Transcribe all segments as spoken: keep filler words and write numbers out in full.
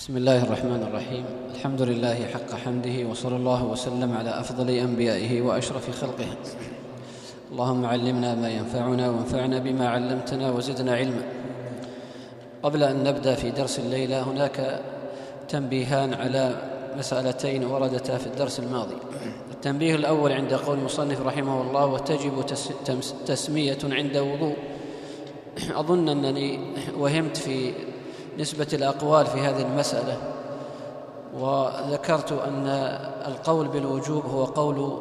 بسم الله الرحمن الرحيم. الحمد لله حق حمده، وصلى الله وسلم على أفضل أنبيائه وأشرف خلقه. اللهم علمنا ما ينفعنا وانفعنا بما علمتنا وزدنا علما. قبل أن نبدأ في درس الليلة هناك تنبيهان على مسألتين وردتا في الدرس الماضي. التنبيه الأول عند قول المصنف رحمه الله: وتجب تسمية عند وضوء. أظن أنني وهمت في نسبة الأقوال في هذه المسألة، وذكرت أن القول بالوجوب هو قول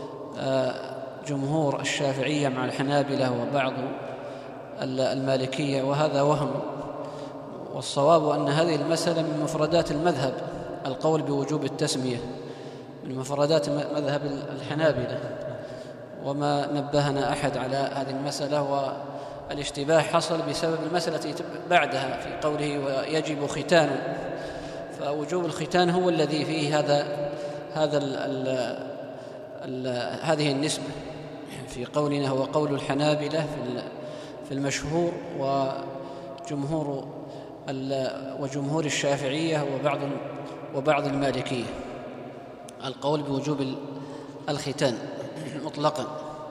جمهور الشافعية مع الحنابلة وبعض المالكية، وهذا وهم. والصواب أن هذه المسألة من مفردات المذهب، القول بوجوب التسمية من مفردات مذهب الحنابلة، وما نبهنا أحد على هذه المسألة. والاشتباه حصل بسبب المسألة بعدها في قوله ويجب ختان، فوجوب الختان هو الذي فيه هذا هذا ال ال ال هذه النسبة في قولنا هو قول الحنابلة في في المشهور، وجمهور وجمهور الشافعية وبعض وبعض المالكية القول بوجوب الختان مطلقا.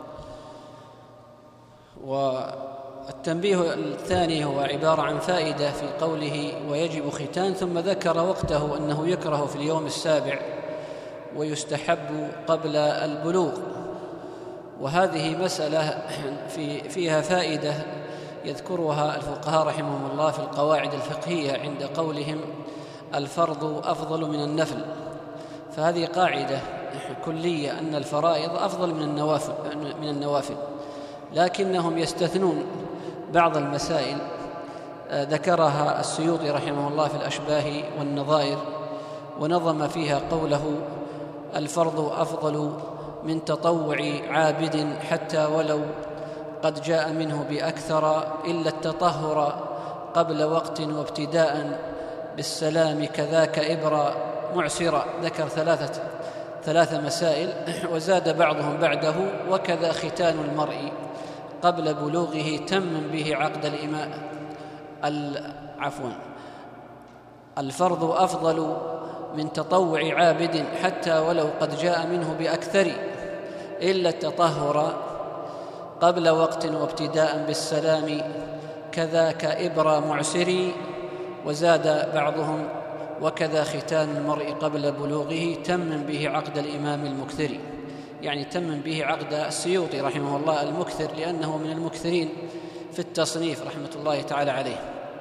والتنبيه الثاني هو عبارة عن فائدة في قوله ويجب ختان، ثم ذكر وقته أنه يكره في اليوم السابع ويستحب قبل البلوغ. وهذه مسألة في فيها فائدة يذكرها الفقهاء رحمهم الله في القواعد الفقهية عند قولهم الفرض أفضل من النفل. فهذه قاعدة كلية أن الفرائض أفضل من النوافل من النوافل لكنهم يستثنون بعض المسائل ذكرها السيوطي رحمه الله في الأشباه والنظائر، ونظم فيها قوله الفرض أفضل من تطوع عابد حتى ولو قد جاء منه بأكثر إلا التطهر قبل وقت وابتداء بالسلام كذاك إبرا معسرا. ذكر ثلاثة ثلاث مسائل، وزاد بعضهم بعده وكذا ختان المرء قبل بلوغه تم به عقد الإماء عفوا الفرض أفضل من تطوع عابد حتى ولو قد جاء منه بأكثر إلا التطهر قبل وقت وابتداء بالسلام كذاك إبرا معسري. وزاد بعضهم وكذا ختان المرء قبل بلوغه تم به عقد الإمام المكثري، يعني تم به عقد السيوطي رحمه الله المكثر، لأنه من المكثرين في التصنيف رحمة الله تعالى عليه.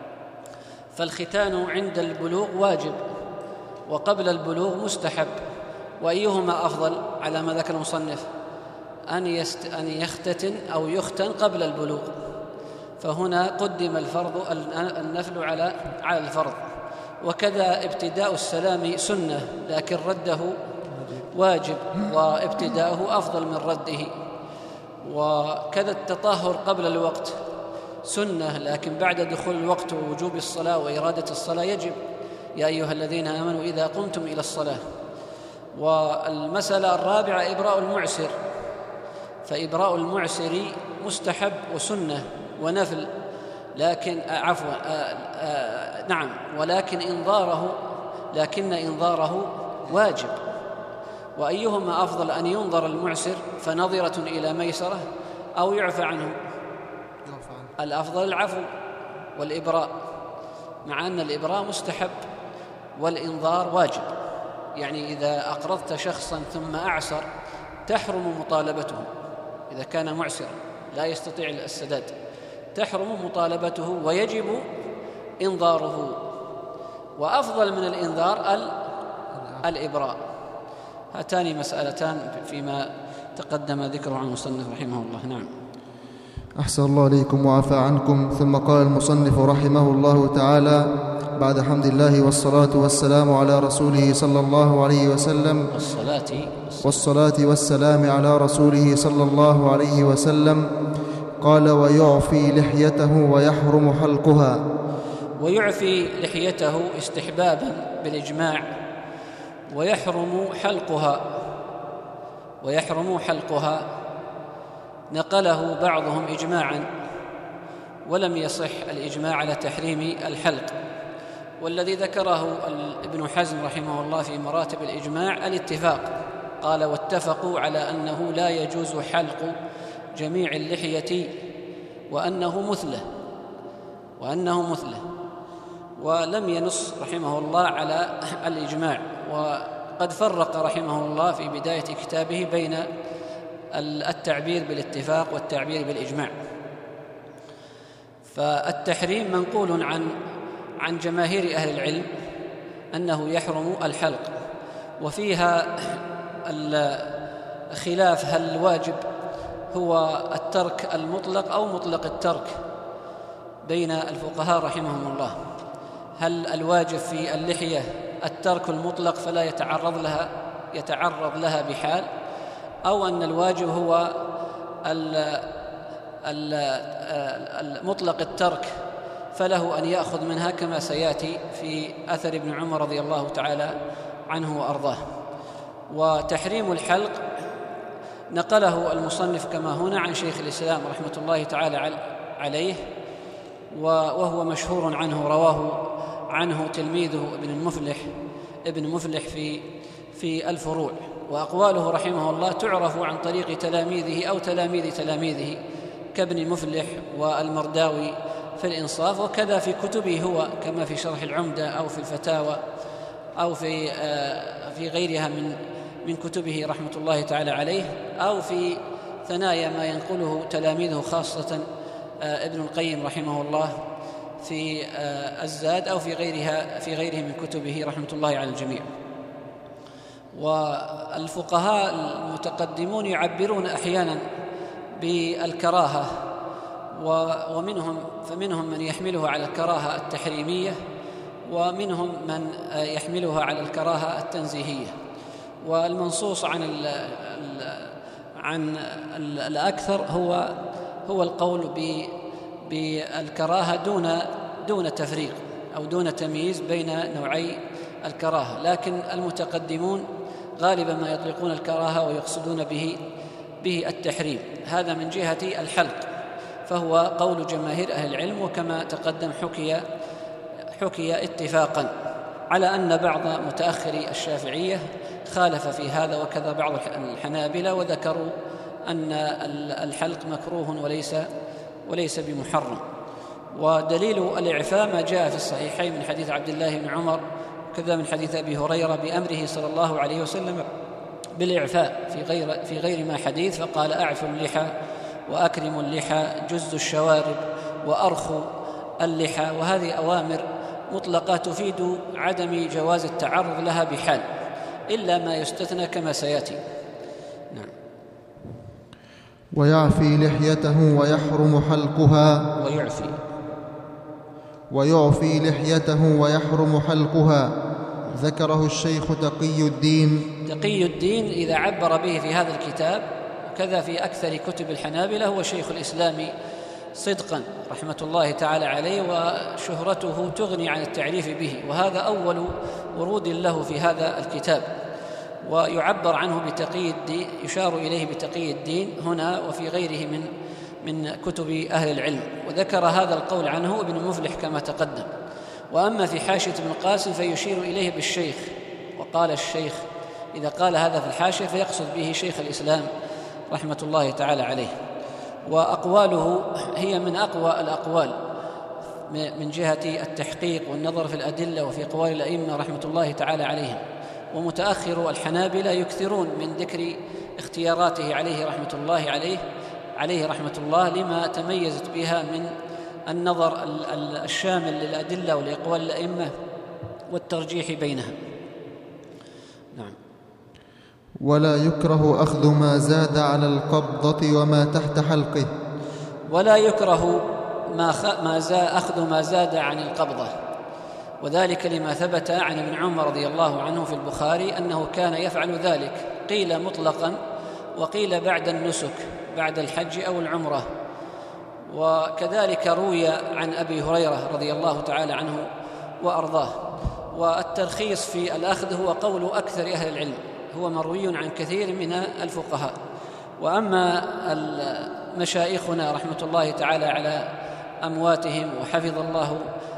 فالختان عند البلوغ واجب، وقبل البلوغ مستحب. وأيهما أفضل على ما ذكر المصنف؟ أن, يست... أن يختتن أو يختن قبل البلوغ، فهنا قدم الفرض النفل على على الفرض. وكذا ابتداء السلام سنة لكن رده واجب، وابتداؤه أفضل من رده. وكذا التطهر قبل الوقت سنة، لكن بعد دخول الوقت ووجوب الصلاة وإرادة الصلاة يجب. يا أيها الذين آمنوا إذا قمتم إلى الصلاة. والمسألة الرابعة إبراء المعسر، فإبراء المعسر مستحب وسنة ونفل، لكن عفوا نعم ولكن إنظاره لكن إنظاره واجب. وأيهما أفضل؟ أن ينظر المعسر فنظرة إلى ميسرة أو يعفى عنه؟ الأفضل العفو والإبراء، مع أن الإبراء مستحب والإنظار واجب. يعني إذا أقرضت شخصا ثم أعسر تحرم مطالبته، إذا كان معسرا لا يستطيع السداد تحرم مطالبته ويجب إنظاره. وأفضل من الإنذار الإبراء. هاتان مسألتان فيما تقدم ذكره عن المصنف رحمه الله. نعم. أحسن الله عليكم وعفى عنكم. ثم قال المصنف رحمه الله تعالى بعد حمد الله والصلاة والسلام على رسوله صلى الله عليه وسلم والصلاة, والصلاة والسلام على رسوله صلى الله عليه وسلم قال ويعفي لحيته ويحرم حلقها. ويعفي لحيته استحبابا بالإجماع، ويحرم حلقها ويحرم حلقها نقله بعضهم إجماعا، ولم يصح الإجماع على تحريم الحلق. والذي ذكره ابن حزم رحمه الله في مراتب الإجماع الاتفاق، قال: واتفقوا على أنه لا يجوز حلق جميع اللحية وأنه مثله وأنه مثله ولم ينص رحمه الله على الإجماع. وقد فرق رحمه الله في بداية كتابه بين التعبير بالاتفاق والتعبير بالإجماع. فالتحريم منقول عن عن جماهير أهل العلم أنه يحرم الحلق، وفيها الخلاف هل الواجب هو الترك المطلق أو مطلق الترك بين الفقهاء رحمهم الله. هل الواجب في اللحية الترك المطلق فلا يتعرض لها يتعرض لها بحال، أو أن الواجب هو المطلق الترك فله أن يأخذ منها، كما سيأتي في أثر ابن عمر رضي الله تعالى عنه وأرضاه. وتحريم الحلق نقله المصنف كما هنا عن شيخ الإسلام رحمة الله تعالى عليه، وهو مشهور عنه، رواه عنه تلميذه ابن المفلح ابن مفلح في في الفروع. وأقواله رحمه الله تعرف عن طريق تلاميذه أو تلاميذ تلاميذه كابن مفلح والمرداوي في الإنصاف، وكذا في كتبه هو كما في شرح العمدة أو في الفتاوى أو في في غيرها من من كتبه رحمة الله تعالى عليه، أو في ثنايا ما ينقله تلاميذه خاصة ابن القيم رحمه الله في الزاد أو في غيرها في غيره من كتبه رحمة الله على الجميع. والفقهاء المتقدمون يعبرون أحيانا بالكراهة، ومنهم فمنهم من يحملها على الكراهة التحريمية، ومنهم من يحملها على الكراهة التنزيهية. والمنصوص عن ال ال عن ال الأكثر هو هو القول بالكراهة دون دون تفريق أو دون تمييز بين نوعي الكراهة. لكن المتقدمون غالبا ما يطلقون الكراهة ويقصدون به به التحريم. هذا من جهة الحلق، فهو قول جماهير أهل العلم، وكما تقدم حكي حكي اتفاقا على أن بعض متأخري الشافعية خالف في هذا، وكذا بعض الحنابلة، وذكروا أن الحلق مكروه وليس وليس بمحرم. ودليل الإعفاء ما جاء في الصحيحين من حديث عبد الله بن عمر، وكذا من حديث أبي هريرة بأمره صلى الله عليه وسلم بالإعفاء في غير في غير ما حديث، فقال: أعفوا اللحى وأكرموا اللحى، جز الشوارب وأرخوا اللحى. وهذه أوامر مطلقة تفيد عدم جواز التعرض لها بحال، إلا ما يستثنى كما سيأتي. نعم. ويعفي لحيته ويحرم حلقها ويعفي ويعفي لحيته ويحرم حلقها. ذكره الشيخ تقي الدين تقي الدين إذا عبر به في هذا الكتاب، وكذا في أكثر كتب الحنابلة، هو شيخ الإسلام صدقا رحمة الله تعالى عليه، وشهرته تغني عن التعريف به، وهذا أول ورود له في هذا الكتاب. ويعبر عنه بتقي الدين، يشار إليه بتقي الدين هنا وفي غيره من من كتب أهل العلم، وذكر هذا القول عنه ابن مفلح كما تقدم. وأما في حاشية ابن القاسم فيشير إليه بالشيخ، وقال الشيخ إذا قال هذا في الحاشية فيقصد به شيخ الإسلام رحمة الله تعالى عليه. وأقواله هي من أقوى الأقوال من جهة التحقيق والنظر في الأدلة وفي أقوال الأئمة رحمة الله تعالى عليهم. ومتأخر الحنابلة يكثرون من ذكر اختياراته عليه رحمة الله عليه عليه رحمة الله لما تميزت بها من النظر الشامل للأدلة ولأقوال الأئمة والترجيح بينها. نعم. ولا يكره أخذ ما زاد على القبضة وما تحت حلقه. ولا يكره ما, خ... ما زاد أخذ ما زاد عن القبضة، وذلك لما ثبت عن ابن عمر رضي الله عنه في البخاري أنه كان يفعل ذلك، قيل مطلقا وقيل بعد النسك بعد الحج أو العمرة. وكذلك روي عن أبي هريرة رضي الله تعالى عنه وأرضاه. والترخيص في الأخذ هو قول أكثر أهل العلم، هو مروي عن كثير من الفقهاء. وأما مشايخنا رحمة الله تعالى على أمواتهم وحفظ الله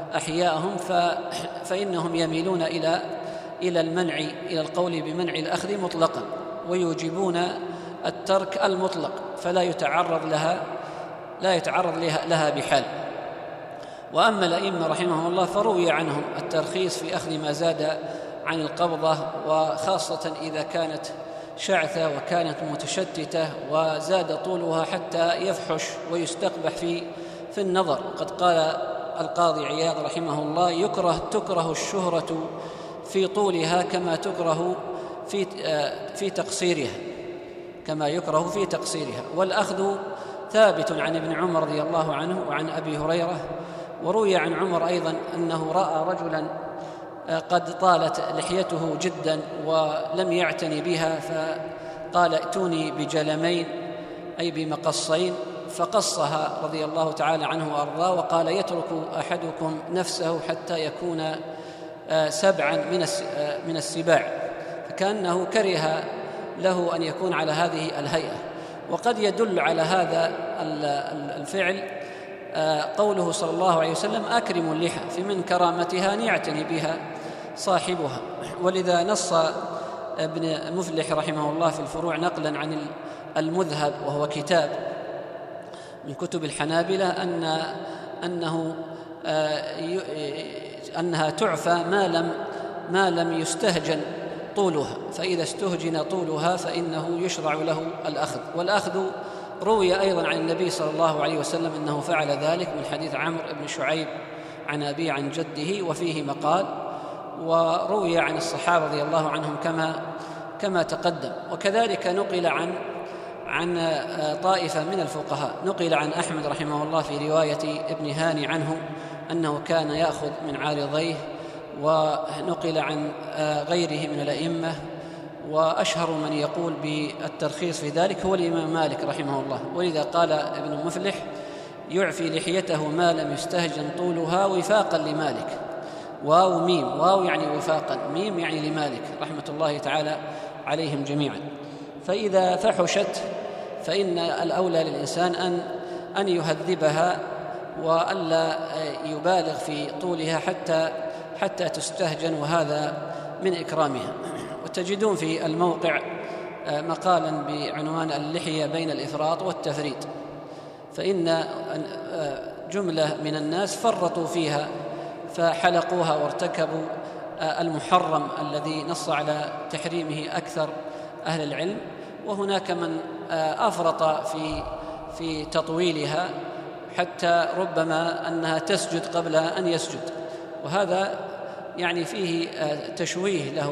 أحياءهم فإنهم يميلون إلى إلى المنع إلى القول بمنع الأخذ مطلقا، ويوجبون الترك المطلق، فلا يتعرض لها لا يتعرض لها, لها بحال. وأما الأئمة رحمهم الله فروي عنهم الترخيص في أخذ ما زاد عن القبضة، وخاصة إذا كانت شعثة وكانت متشتتة وزاد طولها حتى يفحش ويستقبح في في النظر. وقد قال القاضي عياض رحمه الله: يكره تكره الشهرة في طولها كما تكره في في تقصيرها كما يكره في تقصيرها. والأخذ ثابت عن ابن عمر رضي الله عنه وعن أبي هريرة. وروي عن عمر أيضا أنه رأى رجلا قد طالت لحيته جدا ولم يعتني بها، فقال: ائتوني بجلمين أي بمقصين، فقصها رضي الله تعالى عنه وأرضاه، وقال: يترك أحدكم نفسه حتى يكون سبعا من السباع، فكأنه كره له أن يكون على هذه الهيئة. وقد يدل على هذا الفعل قوله صلى الله عليه وسلم: أكرموا اللحى، في من كرامتها أن يعتني بها صاحبها. ولذا نص ابن مفلح رحمه الله في الفروع نقلا عن المذهب، وهو كتاب من كتب الحنابلة، أن أنه أنها تعفى ما لم ما لم يستهجن طولها، فإذا استهجن طولها فإنه يشرع له الأخذ. والأخذ روي أيضا عن النبي صلى الله عليه وسلم أنه فعل ذلك من حديث عمرو بن شعيب عن أبيه عن جده، وفيه مقال. وروي عن الصحابة رضي الله عنهم كما كما تقدم. وكذلك نقل عن عن طائفة من الفقهاء، نقل عن أحمد رحمه الله في رواية ابن هاني عنه أنه كان يأخذ من عارضيه، ونقل عن غيره من الأئمة. وأشهر من يقول بالترخيص في ذلك هو الإمام مالك رحمه الله. ولذا قال ابن مفلح: يعفي لحيته ما لم يستهجن طولها وفاقا لمالك. واو ميم، واو يعني وفاقا، ميم يعني لمالك رحمة الله تعالى عليهم جميعا. فإذا فحشت فإن الأولى للإنسان أن أن يهذبها وألا يبالغ في طولها حتى حتى تستهجن، وهذا من إكرامها. وتجدون في الموقع مقالا بعنوان اللحية بين الإفراط والتفريط، فإن جملة من الناس فرطوا فيها فحلقوها وارتكبوا المحرم الذي نص على تحريمه أكثر أهل العلم، وهناك من أفرط في في تطويلها حتى ربما أنها تسجد قبل أن يسجد، وهذا يعني فيه تشويه له،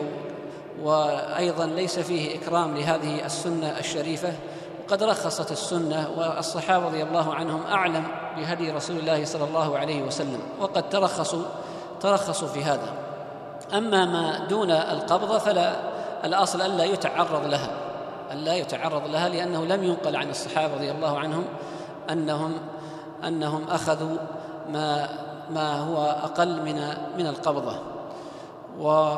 وأيضا ليس فيه إكرام لهذه السنة الشريفة. وقد رخصت السنة، والصحابة رضي الله عنهم أعلم بهدي رسول الله صلى الله عليه وسلم، وقد ترخصوا ترخصوا في هذا. أما ما دون القبضة فلا الأصل ألا يتعرض لها ألا يتعرض لها لأنه لم ينقل عن الصحابة رضي الله عنهم أنهم أنهم أخذوا ما ما هو أقل من من القبضة، و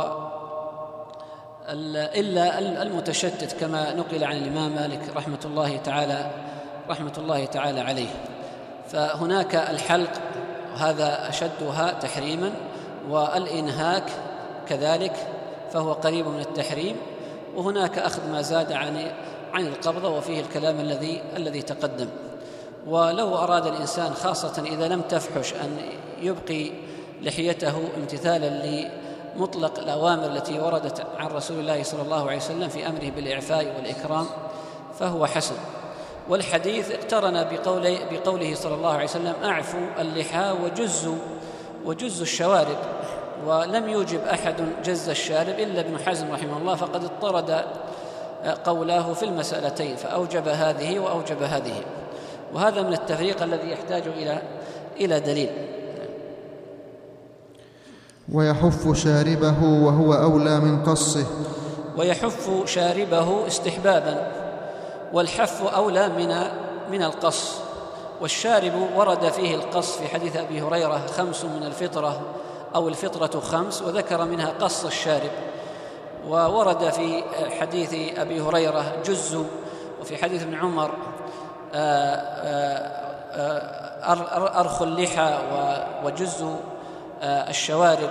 إلا المتشتت كما نقل عن الإمام مالك رحمة الله تعالى رحمة الله تعالى عليه. فهناك الحلق، وهذا أشدها تحريما، والإنهاك كذلك فهو قريب من التحريم، وهناك أخذ ما زاد عن عن القبضة، وفيه الكلام الذي الذي تقدم. ولو أراد الإنسان خاصة إذا لم تفحش أن يبقي لحيته امتثالا لمطلق الأوامر التي وردت عن رسول الله صلى الله عليه وسلم في أمره بالإعفاء والإكرام فهو حسن. والحديث اقترن بقوله, بقوله صلى الله عليه وسلم: أعفوا اللحى وجزوا وجزوا الشوارب، ولم يوجب أحد جز الشارب إلا ابن حزم رحمه الله، فقد اضطرد قولاه في المسألتين، فأوجب هذه وأوجب هذه، وهذا من التفريق الذي يحتاج إلى إلى دليل. ويحف شاربه وهو أولى من قصه. ويحف شاربه استحبابا، والحف أولى من من القص. والشارب ورد فيه القص في حديث أبي هريرة: خمس من الفطرة أو الفطرة خمس، وذكر منها قص الشارب. وورد في حديث أبي هريرة جز، وفي حديث ابن عمر أرخ اللحى وجز الشوارب.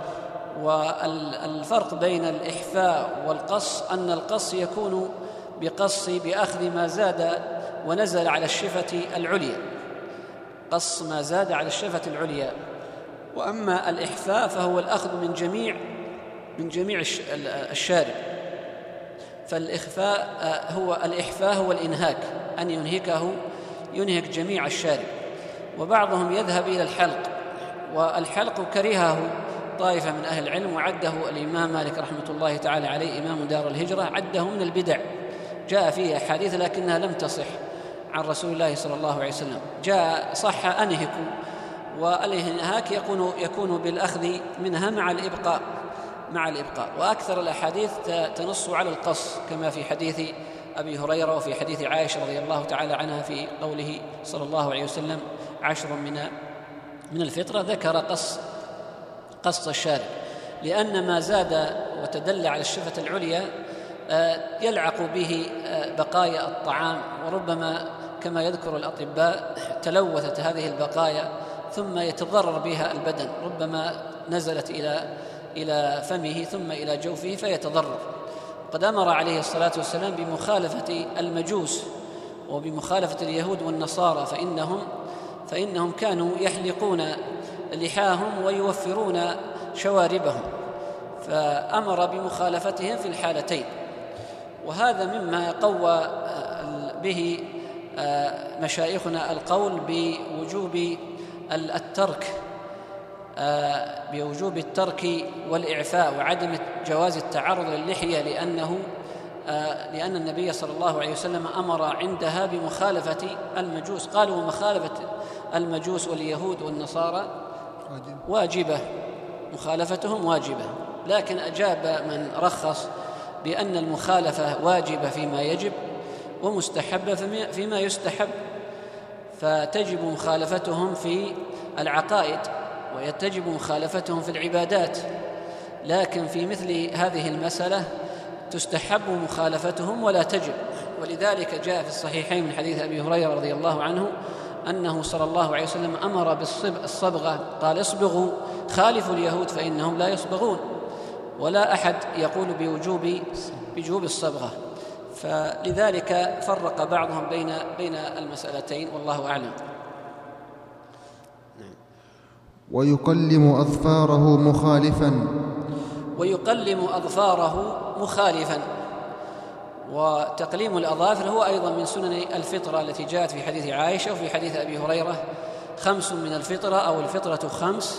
والفرق بين الإحفاء والقص أن القص يكون بقص بأخذ ما زاد ونزل على الشفة العليا، قص ما زاد على الشفة العليا. وأما الإحفاء فهو الأخذ من جميع من جميع الشارب. فالإخفاء هو الإحفاء هو الإنهاك، أن ينهكه ينهك جميع الشارب. وبعضهم يذهب إلى الحلق، والحلق كرهه طائفة من أهل العلم، وعده الإمام مالك رحمة الله تعالى عليه إمام دار الهجرة، عده من البدع جاء فيه أحاديث لكنها لم تصح عن رسول الله صلى الله عليه وسلم. جاء صح أنهكوا، والإنهاك يكون يكون بالأخذ منها مع الإبقاء مع الإبقاء وأكثر الأحاديث تنص على القص، كما في حديث أبي هريرة وفي حديث عائشة رضي الله تعالى عنها في قوله صلى الله عليه وسلم عشر من من الفطرة، ذكر قص قص الشارب، لأن ما زاد وتدل على الشفة العليا يلعق به بقايا الطعام، وربما كما يذكر الأطباء تلوثت هذه البقايا ثم يتضرر بها البدن، ربما نزلت إلى إلى فمه ثم إلى جوفه فيتضرر. قد أمر عليه الصلاة والسلام بمخالفة المجوس وبمخالفة اليهود والنصارى، فإنهم فإنهم كانوا يحلقون لحاهم ويوفرون شواربهم، فأمر بمخالفتهم في الحالتين. وهذا مما قوى به مشايخنا القول بوجوب الترك بوجوب الترك والإعفاء وعدم جواز التعرض للحية، لأنه لأن النبي صلى الله عليه وسلم أمر عندها بمخالفة المجوس. قالوا مخالفة المجوس واليهود والنصارى واجبة، مخالفتهم واجبة، لكن أجاب من رخص بأن المخالفة واجبة فيما يجب ومستحبة فيما يستحب، فتجب مخالفتهم في العقائد ويتجب مخالفتهم في العبادات، لكن في مثل هذه المسألة تستحب مخالفتهم ولا تجب. ولذلك جاء في الصحيحين من حديث أبي هريرة رضي الله عنه أنه صلى الله عليه وسلم أمر بالصبغة، قال اصبغوا خالفوا اليهود فإنهم لا يصبغون، ولا أحد يقول بوجوب بوجوب الصبغة. فلذلك فرق بعضهم بين بين المسألتين، والله أعلم. ويقلم أظفاره مخالفا ويقلم أظفاره مخالفا وتقليم الأظافر هو أيضا من سنن الفطرة التي جاءت في حديث عائشة وفي حديث أبي هريرة: خمس من الفطرة أو الفطرة خمس،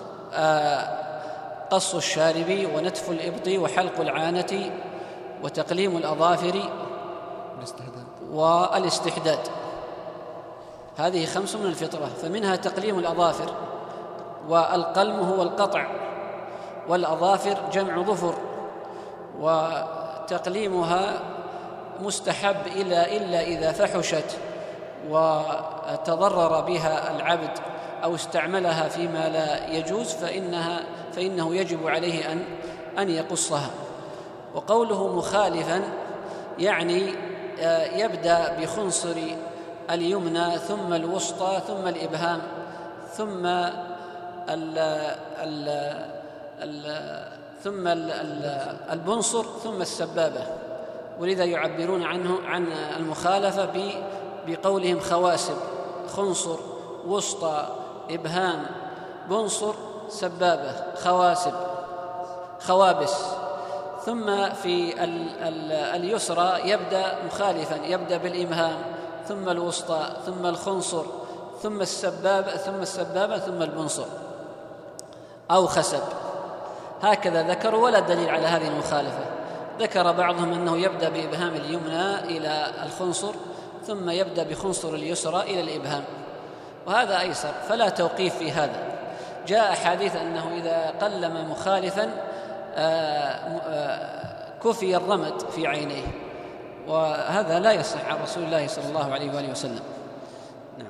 قص الشارب ونتف الإبط وحلق العانة وتقليم الأظافر والاستحداد. هذه خمس من الفطرة، فمنها تقليم الأظافر، والقلم هو القطع، والأظافر جمع ظفر، وتقليمها مستحب إلا إلا إذا فحشت وتضرر بها العبد أو استعملها فيما لا يجوز فإنها فإنه يجب عليه أن أن يقصها. وقوله مخالفا يعني يبدأ بخنصر اليمنى ثم الوسطى ثم الإبهام ثم ال ال ال ثم ال البنصر ثم السبابة، ولذا يعبرون عنه عن المخالفة بقولهم خواسب: خنصر، وسطى، إبهام، بنصر، سبابة، خواسب، خوابس. ثم في ال ال اليسرى يبدأ مخالفا، يبدأ بالإبهام ثم الوسطى ثم الخنصر ثم السبابة ثم السبابة ثم البنصر أو خسب، هكذا ذكروا، ولا دليل على هذه المخالفة. ذكر بعضهم أنه يبدأ بإبهام اليمنى إلى الخنصر ثم يبدأ بخنصر اليسرى إلى الإبهام، وهذا أيسر، فلا توقيف في هذا. جاء حديث أنه إذا قلم مخالفا كفي الرمد في عينيه، وهذا لا يصح عن رسول الله صلى الله عليه وآله وسلم. نعم.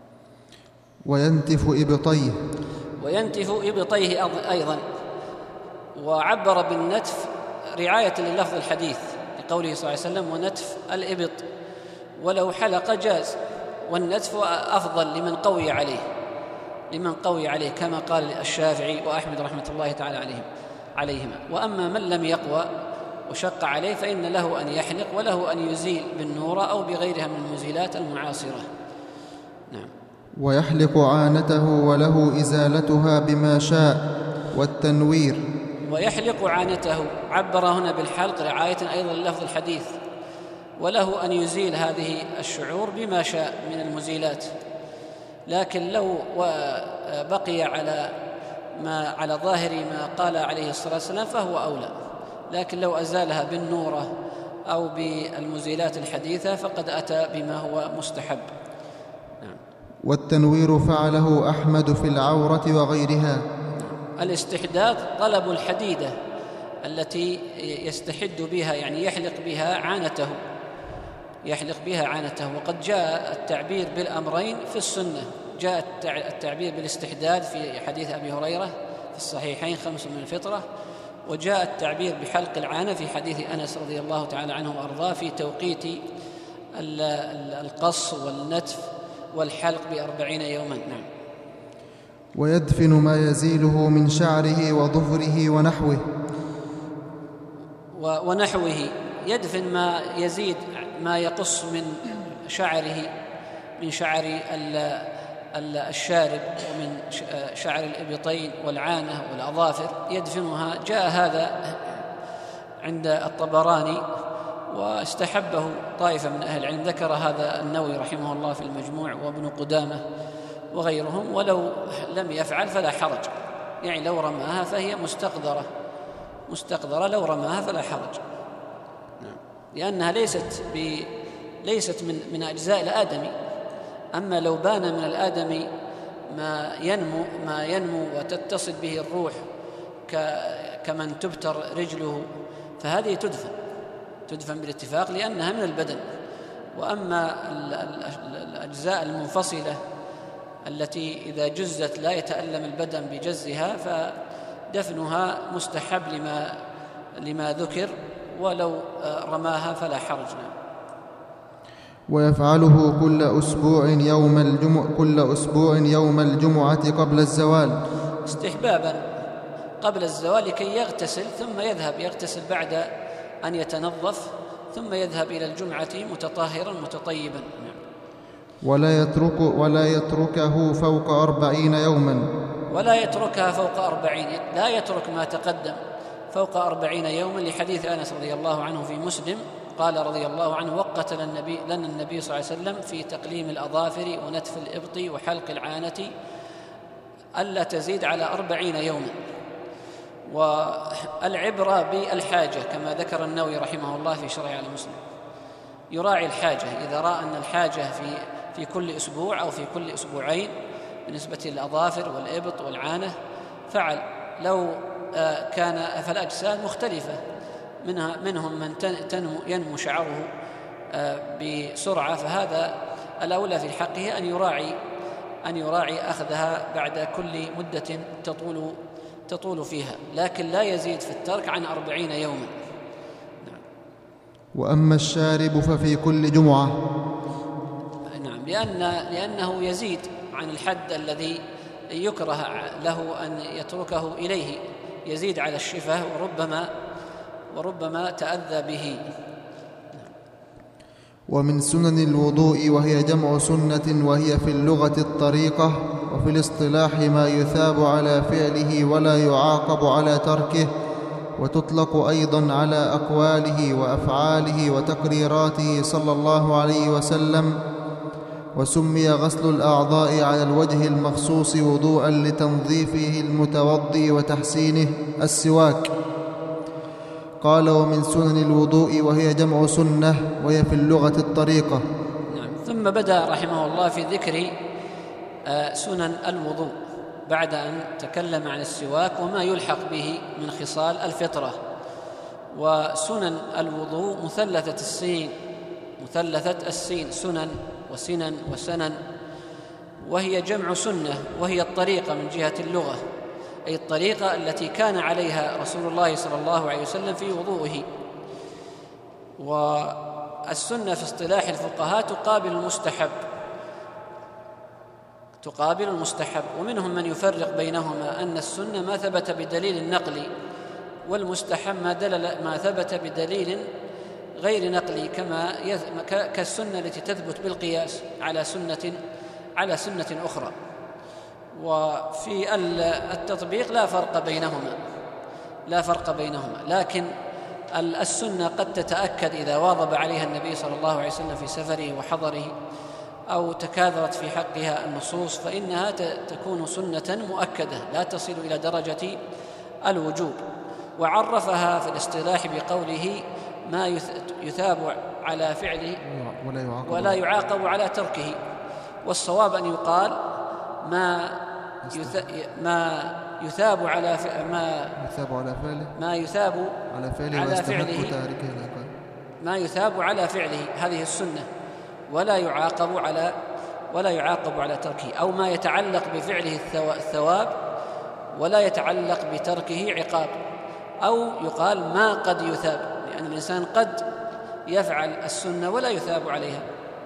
وينتف إبطيه وينتف إبطيه أيضا، وعبر بالنتف رعاية للفظ الحديث لقوله صلى الله عليه وسلم: ونتف الإبط، ولو حلق جاز، والنتف أفضل لمن قوي عليه. لمن قوي عليه كما قال الشافعي وأحمد رحمة الله تعالى عليهم عليهما. وأما من لم يقوى وشق عليه فإن له أن يحلق وله أن يزيل بالنورة أو بغيرها من المزيلات المعاصرة. نعم. ويحلق عانته وله إزالتها بما شاء والتنوير. ويحلق عانته، عبر هنا بالحلق رعاية أيضا للفظ الحديث، وله أن يزيل هذه الشعور بما شاء من المزيلات، لكن لو بقي على ما على ظاهر ما قال عليه الصلاة والسلام فهو أولى، لكن لو أزالها بالنورة أو بالمزيلات الحديثة فقد أتى بما هو مستحب. نعم. والتنوير فعله أحمد في العورة وغيرها. الاستحداث طلب الحديدة التي يستحد بها، يعني يحلق بها عانته يحلق بها عانته وقد جاء التعبير بالأمرين في السنة، جاء التعبير بالاستحداث في حديث أبي هريرة في الصحيحين خمس من الفطرة، وجاء التعبير بحلق العانة في حديث أنس رضي الله تعالى عنه وأرضاه في توقيت القص والنتف والحلق بأربعين يوما. نعم. ويدفن ما يزيله من شعره وظفره ونحوه. ونحوه يدفن ما يزيد ما يقص من شعره من شعر الشارب ومن شعر الإبطين والعانة والأظافر يدفنها. جاء هذا عند الطبراني واستحبه طائفة من أهل العلم، ذكر هذا النووي رحمه الله في المجموع وابن قدامة وغيرهم، ولو لم يفعل فلا حرج، يعني لو رماها فهي مستقدرة مستقدرة لو رماها فلا حرج، لأنها ليست ب... ليست من من أجزاء الآدمي. أما لو بان من الآدمي ما ينمو ما ينمو وتتصل به الروح ك... كمن تبتر رجله فهذه تدفن تدفن بالاتفاق لأنها من البدن. وأما الأجزاء المنفصلة التي إذا جزت لا يتألم البدن بجزها فدفنها مستحب لما لما ذكر، ولو رماها فلا حرج. ويفعله كل أسبوع يوم الجمعة كل أسبوع يوم الجمعة قبل الزوال استحبابا قبل الزوال لكي يغتسل ثم يذهب يغتسل بعد أن يتنظف ثم يذهب إلى الجمعة متطهرا متطيبا. ولا يترك ولا يتركه فوق أربعين يوما ولا يتركها فوق أربعين لا يترك ما تقدم فوق أربعين يوما، لحديث أنس رضي الله عنه في مسلم قال رضي الله عنه: وقت لنا النبي, لنا النبي صلى الله عليه وسلم في تقليم الأظافر ونتف الإبط وحلق العانة ألا تزيد على أربعين يوما. والعبرة بالحاجة كما ذكر النووي رحمه الله في شرح على مسلم، يراعي الحاجة، إذا رأى أن الحاجة في في كل أسبوع أو في كل أسبوعين بالنسبة للأظافر والإبط والعانة فعل. لو كان فالأجساد مختلفة، منها منهم من تنمو ينمو شعره بسرعة، فهذا الأولى في حقه أن يراعي أن يراعي أخذها بعد كل مدة تطول تطول فيها، لكن لا يزيد في الترك عن أربعين يوما. وأما الشارب ففي كل جمعة. نعم، لأن لأنه يزيد عن الحد الذي يكره له أن يتركه إليه، يزيد على الشفة وربما وربما تأذى به. ومن سنن الوضوء وهي جمع سنة، وهي في اللغة الطريقة، وفي الاصطلاح ما يثاب على فعله ولا يعاقب على تركه، وتطلق أيضا على أقواله وأفعاله وتقريراته صلى الله عليه وسلم. وسمي غسل الأعضاء على الوجه المخصوص وضوءا لتنظيفه المتوضي وتحسينه السواك. قال: ومن سنن الوضوء وهي جمع سنة، وهي في اللغة الطريقة. نعم. ثم بدأ رحمه الله في ذكر سنن الوضوء بعد أن تكلم عن السواك وما يلحق به من خصال الفطرة. وسنن الوضوء مثلثة السين مثلثة السين سنن وسنن وسنن، وهي جمع سنة، وهي الطريقة من جهة اللغة، أي الطريقة التي كان عليها رسول الله صلى الله عليه وسلم في وضوءه. والسنة في اصطلاح الفقهاء تقابل المستحب، تقابل المستحب. ومنهم من يفرق بينهما أن السنة ما ثبت بدليل النقل، والمستحب ما دل ما ثبت بدليل غير نقلي، كما كالسنة التي تثبت بالقياس على سنة على سنة أخرى. وفي التطبيق لا فرق بينهما لا فرق بينهما لكن السنة قد تتأكد إذا واظب عليها النبي صلى الله عليه وسلم في سفره وحضره، أو تكاثرت في حقها النصوص، فإنها تكون سنة مؤكدة لا تصل إلى درجة الوجوب. وعرفها في الاصطلاح بقوله ما يثاب على فعله ولا يعاقب على تركه. والصواب أن يقال ما ما يثاب على ما يثاب على فعله ما يثاب على فعله على فعله ما يثاب على فعله، هذه السنة، ولا يعاقب على ولا يعاقب على تركه، أو ما يتعلق بفعله الثواب ولا يتعلق بتركه عقاب. أو يقال ما قد يثاب، لأن الإنسان قد يفعل السنة ولا يثاب عليها،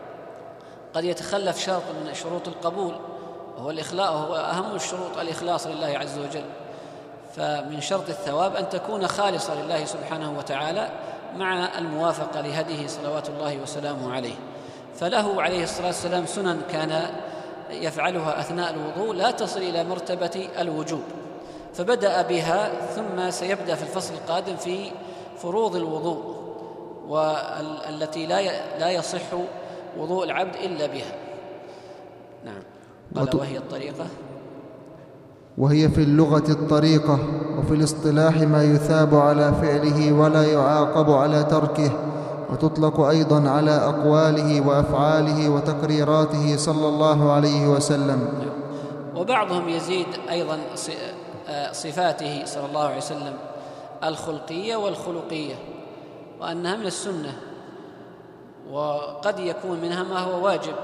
قد يتخلف شرط من شروط القبول وهو الإخلاص، وهو أهم الشروط الإخلاص لله عز وجل. فمن شرط الثواب أن تكون خالصة لله سبحانه وتعالى مع الموافقة لهديه صلوات الله وسلامه عليه. فله عليه الصلاة والسلام سنن كان يفعلها أثناء الوضوء لا تصل إلى مرتبة الوجوب، فبدأ بها، ثم سيبدأ في الفصل القادم في فروض الوضوء والتي لا يصح وضوء العبد إلا بها. نعم. قال وهي الطريقة وهي في اللغة الطريقة، وفي الاصطلاح ما يثاب على فعله ولا يعاقب على تركه، وتطلق أيضا على أقواله وأفعاله وتقريراته صلى الله عليه وسلم. وبعضهم يزيد أيضا صفاته صلى الله عليه وسلم الخلقية والخلقية، وأنها من السنة، وقد يكون منها ما هو واجب.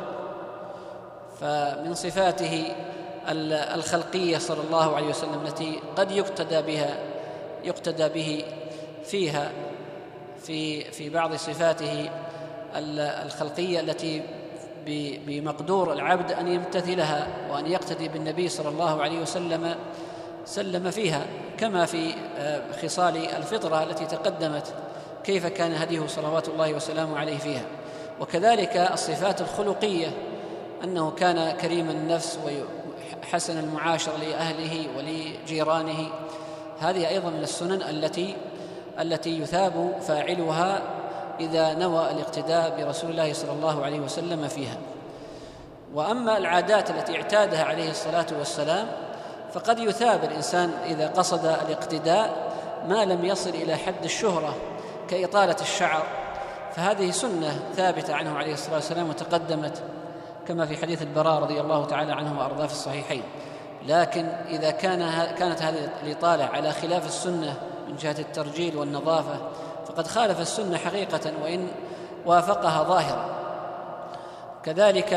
فمن صفاته الخلقية صلى الله عليه وسلم التي قد يقتدى بها يقتدى به فيها في في بعض صفاته الخلقية التي بمقدور العبد أن يمتثلها وأن يقتدي بالنبي صلى الله عليه وسلم سلم فيها، كما في خصال الفطرة التي تقدمت كيف كان هديه صلوات الله وسلامه عليه فيها. وكذلك الصفات الخلقية، أنه كان كريم النفس وحسن المعاشرة لأهله ولجيرانه، هذه أيضا من السنن التي التي يثاب فاعلها إذا نوى الاقتداء برسول الله صلى الله عليه وسلم فيها. وأما العادات التي اعتادها عليه الصلاة والسلام فقد يثاب الإنسان إذا قصد الاقتداء ما لم يصل إلى حد الشهرة كإطالة الشعر، فهذه سنة ثابتة عنه عليه الصلاة والسلام وتقدمت كما في حديث البراء رضي الله تعالى عنه وأرضاه في الصحيحين. لكن إذا كان كانت هذه الإطالة على خلاف السنة من جهة الترجيل والنظافة فقد خالف السنة حقيقة وإن وافقها ظاهرا. كذلك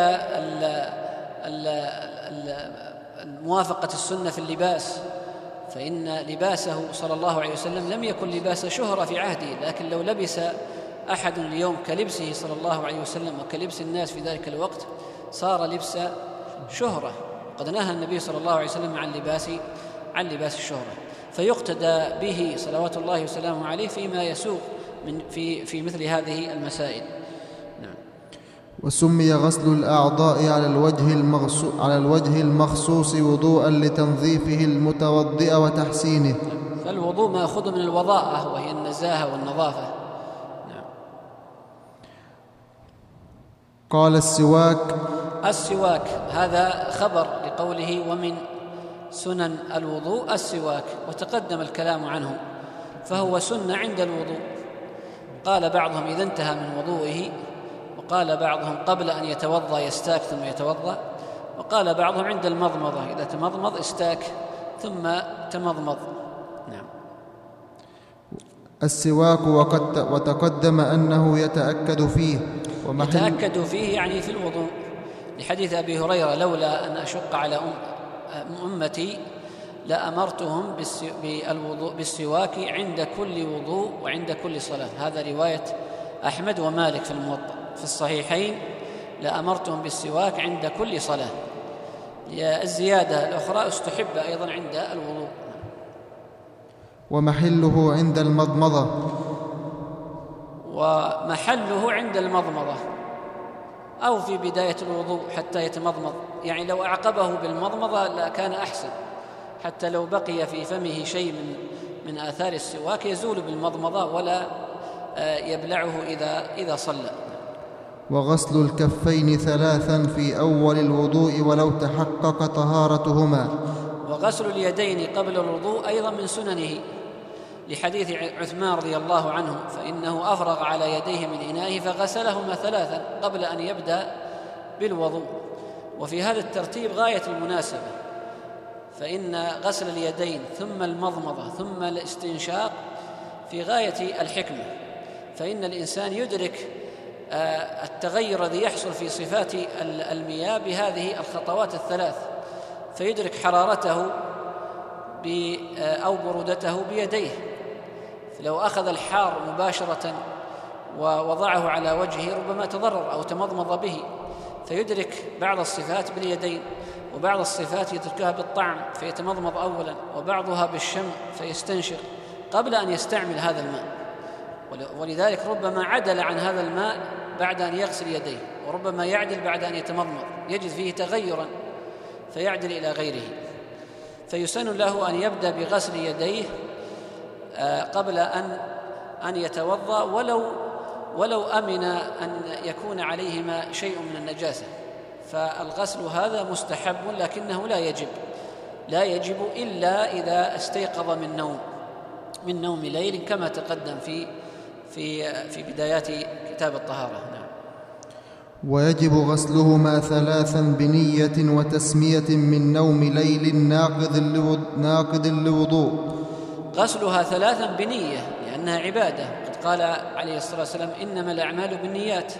موافقة السنة في اللباس، فإن لباسه صلى الله عليه وسلم لم يكن لباس شهرة في عهده، لكن لو لبس أحد اليوم كلبسه صلى الله عليه وسلم وكلبس الناس في ذلك الوقت صار لبس شهرة. قد نهى النبي صلى الله عليه وسلم عن لباس عن لباس الشهرة، فيقتدى به صلوات الله وسلامه عليه فيما يسوق من في في مثل هذه المسائل. نعم. وسمي غسل الأعضاء على الوجه المخصوص على الوجه المخصوص وضوءا لتنظيفه المتوضئ وتحسينه. فالوضوء مأخوذ من الوضاءة وهي النزاهة والنظافة. نعم. قال السواك السواك هذا خبر لقوله ومن سنن الوضوء السواك، وتقدم الكلام عنه، فهو سنة عند الوضوء. قال بعضهم إذا انتهى من وضوئه، وقال بعضهم قبل أن يتوضأ يستاك ثم يتوضأ، وقال بعضهم عند المضمضة إذا تمضمض استاك ثم تمضمض. نعم. السواك وقد وتقدم أنه يتأكد فيه يتأكد فيه يعني في الوضوء، لحديث أبي هريرة لولا أن أشق على أمتي لأمرتهم بالوضوء بالسواك عند كل وضوء وعند كل صلاة. هذا رواية أحمد ومالك في الموطأ في الصحيحين، لأمرتهم بالسواك عند كل صلاة. الزيادة الأخرى استحب أيضا عند الوضوء. ومحله عند المضمضة. ومحله عند المضمضة أو في بداية الوضوء حتى يتمضمض، يعني لو أعقبه بالمضمضة لكان أحسن، حتى لو بقي في فمه شيء من من آثار السواك يزول بالمضمضة ولا يبلعه إذا إذا صلى. وغسل الكفين ثلاثا في أول الوضوء ولو تحقق طهارتهما. وغسل اليدين قبل الوضوء أيضا من سننه، لحديث عثمان رضي الله عنه فإنه أفرغ على يديه من إنائه فغسلهما ثلاثا قبل أن يبدأ بالوضوء. وفي هذا الترتيب غاية المناسبة، فإن غسل اليدين ثم المضمضة ثم الاستنشاق في غاية الحكمة، فإن الإنسان يدرك التغير الذي يحصل في صفات المياه بهذه الخطوات الثلاث، فيدرك حرارته أو برودته بيديه. لو أخذ الحار مباشرة ووضعه على وجهه ربما تضرر أو تمضمض به، فيدرك بعض الصفات باليدين، وبعض الصفات يدركها بالطعم فيتمضمض أولا، وبعضها بالشم فيستنشق قبل أن يستعمل هذا الماء. ولذلك ربما عدل عن هذا الماء بعد أن يغسل يديه، وربما يعدل بعد أن يتمضمض، يجد فيه تغيرا فيعدل إلى غيره. فيسن له أن يبدأ بغسل يديه قبل أن أن يتوضأ، ولو ولو أمن أن يكون عليهما شيء من النجاسة، فالغسل هذا مستحب لكنه لا يجب لا يجب إلا إذا استيقظ من نوم من نوم ليل، كما تقدم في في في بدايات كتاب الطهارة. نعم. ويجب غسلهما ثلاثا بنية وتسمية من نوم ليل ناقض ناقض للوضوء. غسلها ثلاثا بنية لأنها عبادة، قد قال عليه الصلاة والسلام إنما الأعمال بالنيات،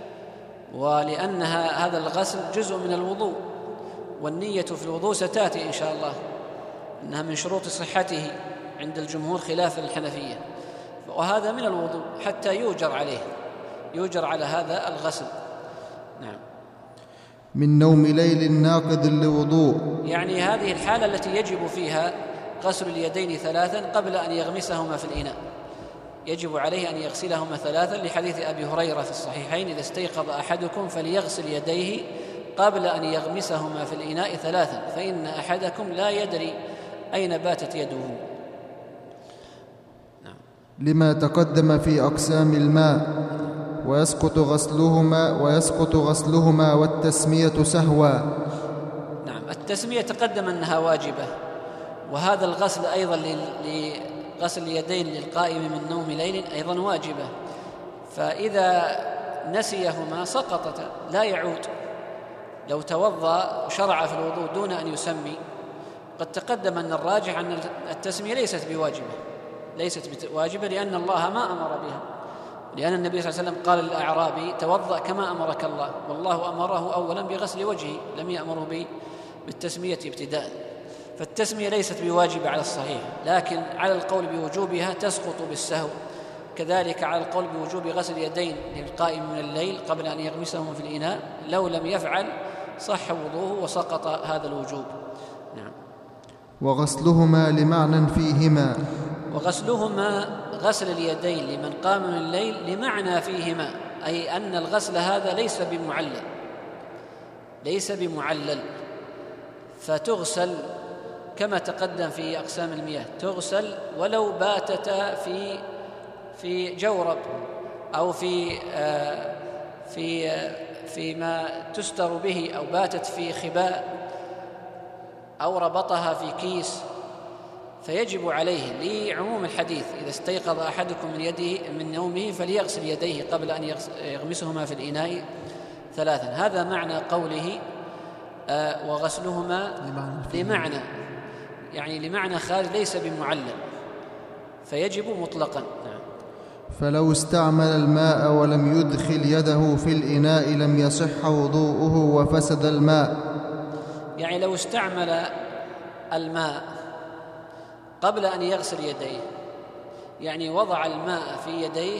ولأنها هذا الغسل جزء من الوضوء، والنية في الوضوء ستأتي إن شاء الله إنها من شروط صحته عند الجمهور خلاف الحنفية، وهذا من الوضوء حتى يؤجر عليه يؤجر على هذا الغسل. نعم. من نوم ليل ناقض للوضوء، يعني هذه الحالة التي يجب فيها غسل اليدين ثلاثا قبل أن يغمسهما في الإناء، يجب عليه أن يغسلهما ثلاثا لحديث أبي هريرة في الصحيحين إذا استيقظ أحدكم فليغسل يديه قبل أن يغمسهما في الإناء ثلاثا فإن أحدكم لا يدري أين باتت يده. نعم. لما تقدم في أقسام الماء. ويسقط غسلهما ويسقط غسلهما والتسمية سهوا. نعم. التسمية تقدم أنها واجبة، وهذا الغسل أيضا لغسل اليدين للقائم من نوم ليل أيضا واجبة، فإذا نسيهما سقطتا لا يعود. لو توضأ وشرع في الوضوء دون أن يسمي، قد تقدم أن الراجح أن التسمية ليست بواجبة ليست بواجبة لأن الله ما أمر بها، لأن النبي صلى الله عليه وسلم قال للأعرابي توضأ كما أمرك الله، والله أمره أولا بغسل وجهه، لم يأمره بالتسمية ابتداء. فالتسمية ليست بواجبة على الصحيح، لكن على القول بوجوبها تسقط بالسهو. كذلك على القول بوجوب غسل يدين للقائم من الليل قبل أن يغمسهم في الإناء، لو لم يفعل صح وضوءه وسقط هذا الوجوب. نعم. وغسلهما لمعنى فيهما. وغسلهما غسل اليدين لمن قام من الليل لمعنى فيهما، أي أن الغسل هذا ليس بمعلل ليس بمعلل فتغسل كما تقدم في أقسام المياه، تغسل ولو باتتا في في جورب أو في آه في آه فيما تستر به، أو باتت في خباء أو ربطها في كيس، فيجب عليه لعموم الحديث إذا استيقظ أحدكم من يده من نومه فليغسل يديه قبل أن يغمسهما في الإناء ثلاثا. هذا معنى قوله آه وغسلهما لمعنى، يعني لمعنى خارج ليس بمعلل، فيجب مطلقا. نعم. فلو استعمل الماء ولم يدخل يده في الإناء لم يصح وضوءه وفسد الماء. يعني لو استعمل الماء قبل أن يغسل يديه، يعني وضع الماء في يديه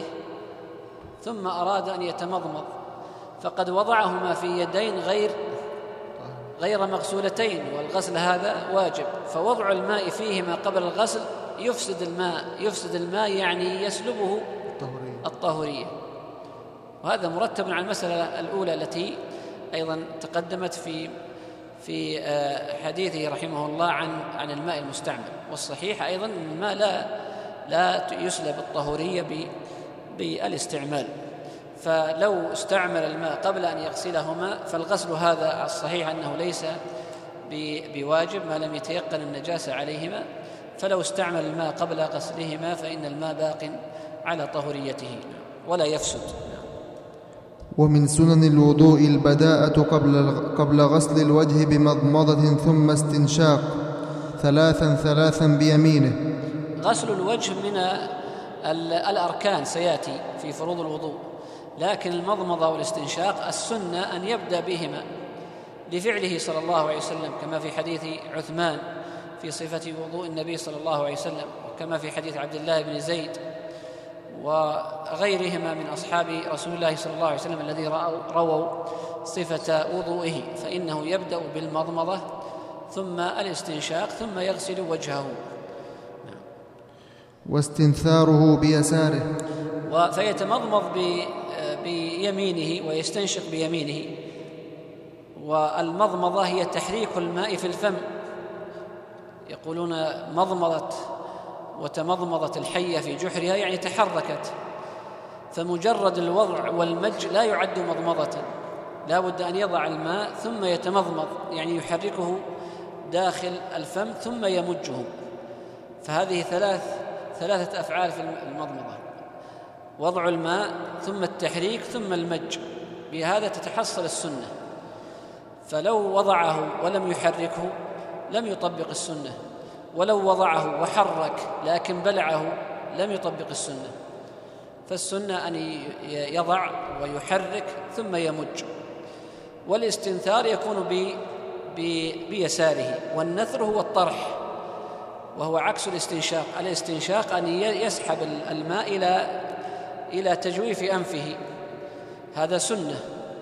ثم أراد أن يتمضمض، فقد وضعهما في يدين غير غير مغسولتين، والغسل هذا واجب، فوضع الماء فيهما قبل الغسل يفسد الماء يفسد الماء يعني يسلبه الطهورية. وهذا مرتب على المسألة الأولى التي أيضا تقدمت في في حديثه رحمه الله عن عن الماء المستعمل. والصحيح أيضا أن الماء لا لا يسلب الطهورية بالاستعمال، فلو استعمل الماء قبل أن يغسلهما فالغسل هذا الصحيح أنه ليس بواجب ما لم يتيقن النجاسة عليهما، فلو استعمل الماء قبل غسلهما فإن الماء باق على طهوريته ولا يفسد. ومن سنن الوضوء البداءة قبل قبل غسل الوجه بمضمضة ثم استنشاق ثلاثا ثلاثا بيمينه. غسل الوجه من الأركان سيأتي في فروض الوضوء، لكن المضمضة والاستنشاق السنة أن يبدأ بهما لفعله صلى الله عليه وسلم، كما في حديث عثمان في صفة وضوء النبي صلى الله عليه وسلم، وكما في حديث عبد الله بن زيد وغيرهما من أصحاب رسول الله صلى الله عليه وسلم الذي رووا صفة وضوئه، فإنه يبدأ بالمضمضة ثم الاستنشاق ثم يغسل وجهه. واستنثاره بيساره، فيتمضمض بيمينه ويستنشق بيمينه. والمضمضة هي تحريك الماء في الفم، يقولون مضمضت وتمضمضت الحية في جحرها يعني تحركت، فمجرد الوضع والمج لا يعد مضمضة، لا بد أن يضع الماء ثم يتمضمض يعني يحركه داخل الفم ثم يمجه. فهذه ثلاث ثلاثة أفعال في المضمضة: وضع الماء ثم التحريك ثم المج، بهذا تتحصل السنة. فلو وضعه ولم يحركه لم يطبق السنة، ولو وضعه وحرك لكن بلعه لم يطبق السنة. فالسنة أن يضع ويحرك ثم يمج. والاستنثار يكون بي بي بيساره، والنثر هو الطرح وهو عكس الاستنشاق. الاستنشاق أن يسحب الماء إلى إلى تجويف أنفه، هذا سنة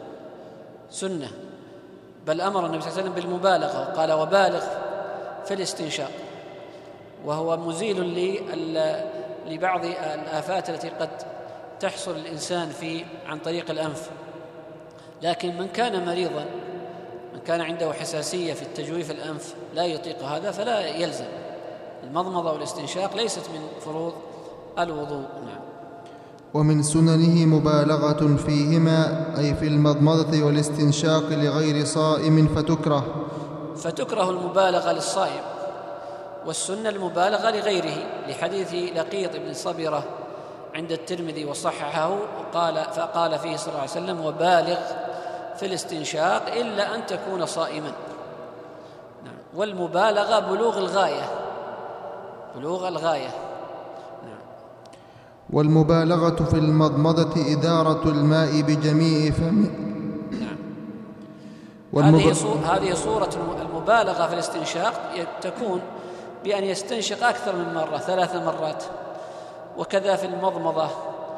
سنة بل أمر النبي صلى الله عليه وسلم بالمبالغة وقال وبالغ في الاستنشاق، وهو مزيل لبعض الآفات التي قد تحصل الإنسان في عن طريق الأنف. لكن من كان مريضا، من كان عنده حساسية في التجويف الأنف لا يطيق هذا فلا يلزم. المضمضة والاستنشاق ليست من فروض الوضوء. نعم. ومن سننه مبالغة فيهما، أي في المضمضة والاستنشاق لغير صائم فتكره فتكره المبالغة للصائم، والسنة المبالغة لغيره، لحديث لقيط بن صبرة عند الترمذي وصححه وقال فقال فيه صلى الله عليه وسلم وبالغ في الاستنشاق إلا أن تكون صائما. نعم. والمبالغة بلوغ الغاية بلوغ الغاية. نعم. والمبالغة في المضمضة إدارة الماء بجميع فمه. نعم. والمب... هذه صور... هذه صورة المبالغة في الاستنشاق تكون بأن يستنشق أكثر من مرة، ثلاث مرات، وكذا في المضمضة،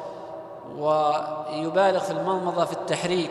ويبالغ في المضمضة في التحريك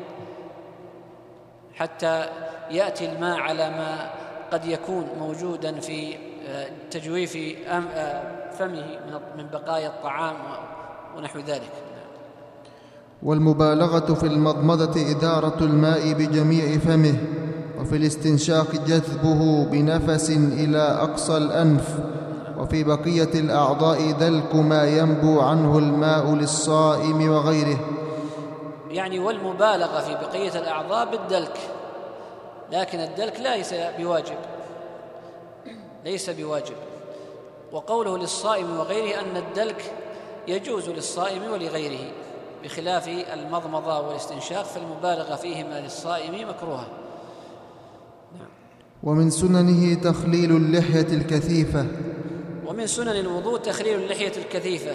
حتى يأتي الماء على ما قد يكون موجودا في تجويف فمه من بقايا الطعام ونحو ذلك. والمبالغة في المضمضة إدارة الماء بجميع فمه، وفي الاستنشاق جذبه بنفس إلى أقصى الأنف، وفي بقية الأعضاء دلك ما ينبو عنه الماء للصائم وغيره. يعني والمبالغة في بقية الأعضاء بالدلك، لكن الدلك ليس بواجب ليس بواجب وقوله للصائم وغيره أن الدلك يجوز للصائم ولغيره، بخلاف المضمضة والاستنشاق فالمبالغة فيهما للصائم مكروهة. نعم. ومن سننه تخليل اللحية الكثيفة. ومن سنن الوضوء تخليل اللحية الكثيفة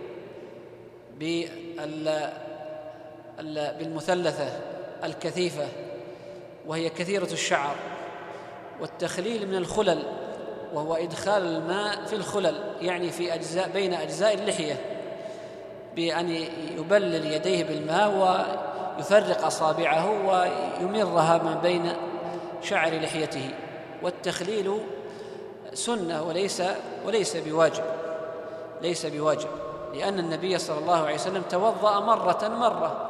بالمثلثة الكثيفة، وهي كثيرة الشعر. والتخليل من الخلل، وهو إدخال الماء في الخلل، يعني في أجزاء بين أجزاء اللحية، بأن يبلل يديه بالماء ويفرق أصابعه ويمرها ما بين شعر لحيته. والتخليل سنة وليس وليس بواجب ليس بواجب لأن النبي صلى الله عليه وسلم توضأ مرة مرة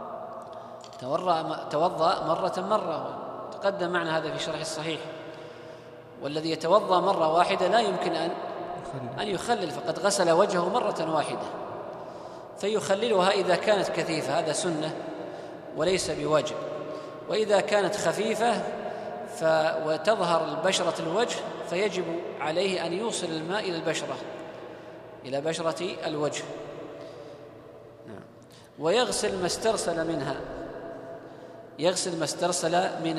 توضأ مرة مرة تقدم معنا هذا في شرح الصحيح. والذي يتوضأ مرة واحدة لا يمكن أن أن يخلل، فقد غسل وجهه مرة واحدة، فيخللها إذا كانت كثيفة، هذا سنة وليس بواجب. وإذا كانت خفيفة ف... وتظهر البشرة الوجه فيجب عليه أن يوصل الماء إلى البشرة إلى بشرة الوجه. نعم. ويغسل ما استرسل منها يغسل ما استرسل من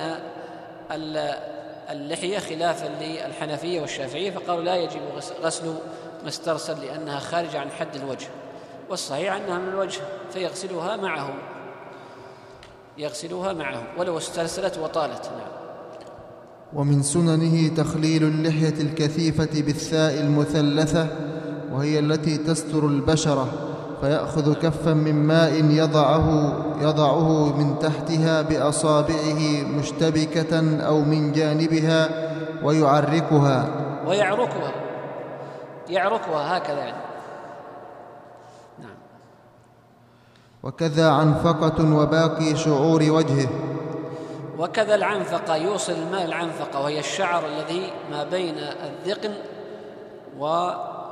اللحية خلافا للحنفية والشافعية، فقالوا لا يجب غسل ما استرسل لأنها خارجة عن حد الوجه، والصحيح أنها من الوجه فيغسلها معه يغسلها معه ولو استرسلت وطالت. نعم. ومن سننه تخليل اللحية الكثيفة بالثاء المثلثة، وهي التي تستر البشرة، فيأخذ كفا من ماء يضعه, يضعه من تحتها بأصابعه مشتبكة أو من جانبها ويعركها ويعركها يعركها هكذا يعني. نعم. وكذا عنفقة وباقي شعور وجهه. وكذا العنفقة يوصل الماء العنفقة، وهي الشعر الذي ما بين الذقن و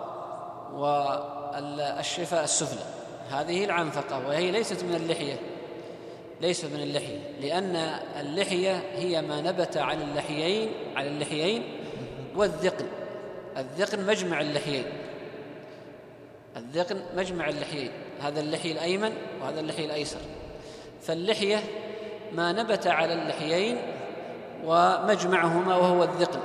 والشفة السفلى، هذه العنفقة، وهي ليست من اللحية ليست من اللحية لأن اللحية هي ما نبت على اللحيين على اللحيين والذقن. الذقن مجمع اللحيين الذقن مجمع اللحيين هذا اللحي الأيمن وهذا اللحي الأيسر. فاللحية ما نبت على اللحيين ومجمعهما وهو الذقن.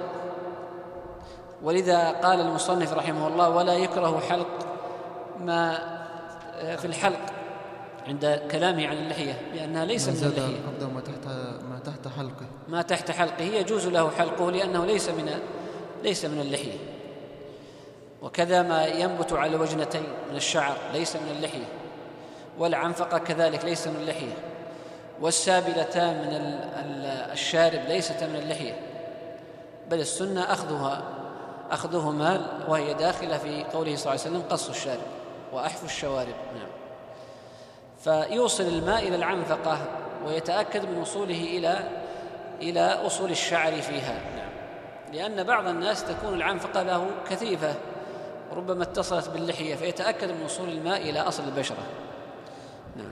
ولذا قال المصنف رحمه الله: ولا يكره حلق ما في الحلق عند كلامه عن اللحية، لأنها ليس من اللحية. ما تحت ما تحت حلقه ما تحت حلقه يجوز له حلقه لأنه ليس من ليس من اللحية. وكذا ما ينبت على وجنتين من الشعر ليس من اللحية، والعنفقة كذلك ليس من اللحية، والسابلتان من الشارب ليست من اللحية، بل السنة أخذها أخذهما، وهي داخلة في قوله صلى الله عليه وسلم: قص الشارب وأحف الشوارب. نعم. فيوصل الماء إلى العنفقة ويتأكد من وصوله إلى إلى أصول الشعر فيها. نعم. لأن بعض الناس تكون العنفقة له كثيفة وربما اتصلت باللحية، فيتأكد من وصول الماء إلى أصل البشرة. نعم.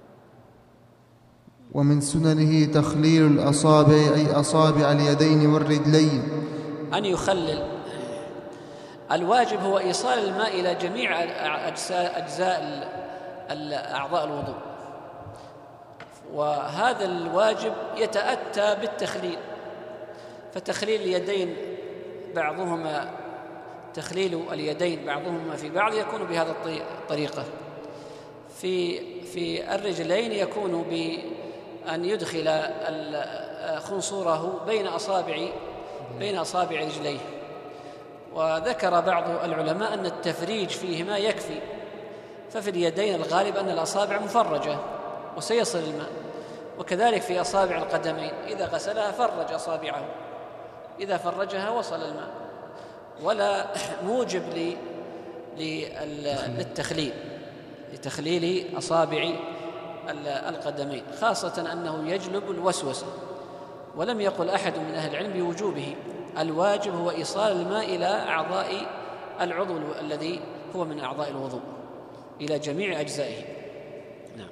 ومن سننه تخليل الأصابع، أي أصابع اليدين والرجلين، أن يخلل. الواجب هو إيصال الماء إلى جميع أجزاء, أجزاء أعضاء الوضوء، وهذا الواجب يتأتى بالتخليل. فتخليل اليدين بعضهما تخليل اليدين بعضهما في بعض يكون بهذا الطريقة. في في الرجلين يكون بأن يدخل خنصوره بين أصابع بين أصابع رجليه. وذكر بعض العلماء أن التفريج فيهما يكفي، ففي اليدين الغالب أن الأصابع مفرجة وسيصل الماء، وكذلك في أصابع القدمين إذا غسلها فرج أصابعه، إذا فرجها وصل الماء. ولا موجب للتخليل لتخليل أصابع القدمين، خاصة أنه يجلب الوسوسة. ولم يقل أحد من أهل العلم بوجوبه، الواجب هو إيصال الماء إلى أعضاء العضو الذي هو من أعضاء الوضوء إلى جميع أجزائه. نعم.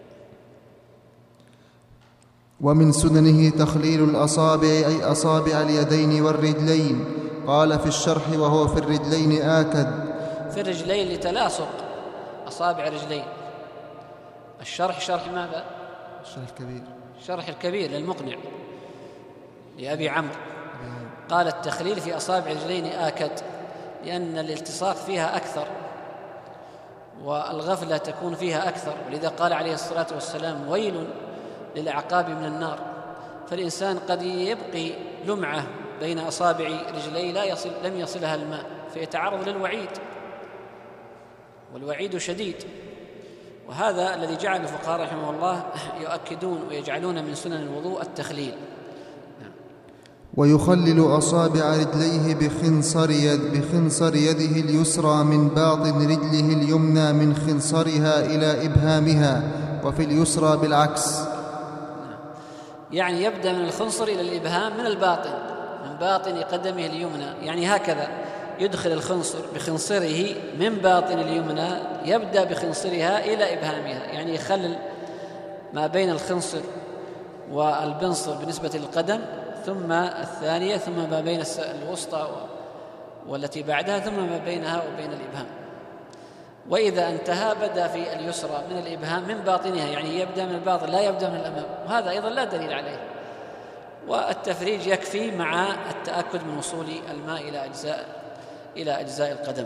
ومن سننه تخليل الأصابع، أي أصابع اليدين والرجلين. قال في الشرح: وهو في الرجلين آكد. في الرجلين لتلاصق أصابع الرجلين. الشرح شرح ماذا؟ الشرح الكبير الشرح الكبير للمقنع لأبي عمرو. قال: التخليل في أصابع الرجلين آكد، لأن الالتصاق فيها أكثر والغفلة تكون فيها أكثر، ولذا قال عليه الصلاة والسلام: ويل للأعقاب من النار. فالإنسان قد يبقي لمعة بين أصابع رجليه لا يصل لم يصلها الماء فيتعرض للوعيد، والوعيد شديد. وهذا الذي جعل الفقهاء رحمه الله يؤكدون ويجعلون من سنن الوضوء التخليل. ويخلل أصابع رجليه بخنصر, يد بخنصر يده اليسرى من باطن رجله اليمنى من خنصرها إلى إبهامها، وفي اليسرى بالعكس. يعني يبدأ من الخنصر إلى الإبهام من الباطن، من باطن قدمه اليمنى، يعني هكذا يدخل الخنصر بخنصره من باطن اليمنى، يبدأ بخنصرها إلى إبهامها، يعني يخلل ما بين الخنصر والبنصر بالنسبة للقدم، ثم الثانية، ثم ما بين الوسطى والتي بعدها، ثم ما بينها وبين الإبهام. وإذا انتهى بدأ في اليسرى من الإبهام من باطنها، يعني يبدأ من الباطن لا يبدأ من الأمام، وهذا أيضا لا دليل عليه. والتفريج يكفي مع التأكد من وصول الماء إلى أجزاء إلى أجزاء القدم.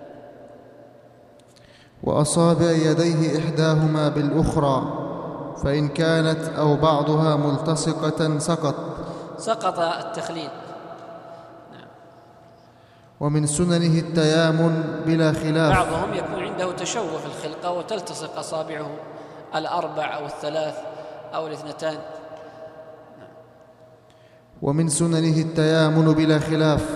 وأصابع يديه إحداهما بالأخرى، فإن كانت أو بعضها ملتصقة سقط سقط التخليل. نعم. ومن سننه التيامن بلا خلاف. بعضهم يكون عنده تشوه في الخلقة وتلتصق أصابعه الأربع أو الثلاث أو الاثنتان. نعم. ومن سننه التيامن بلا خلاف.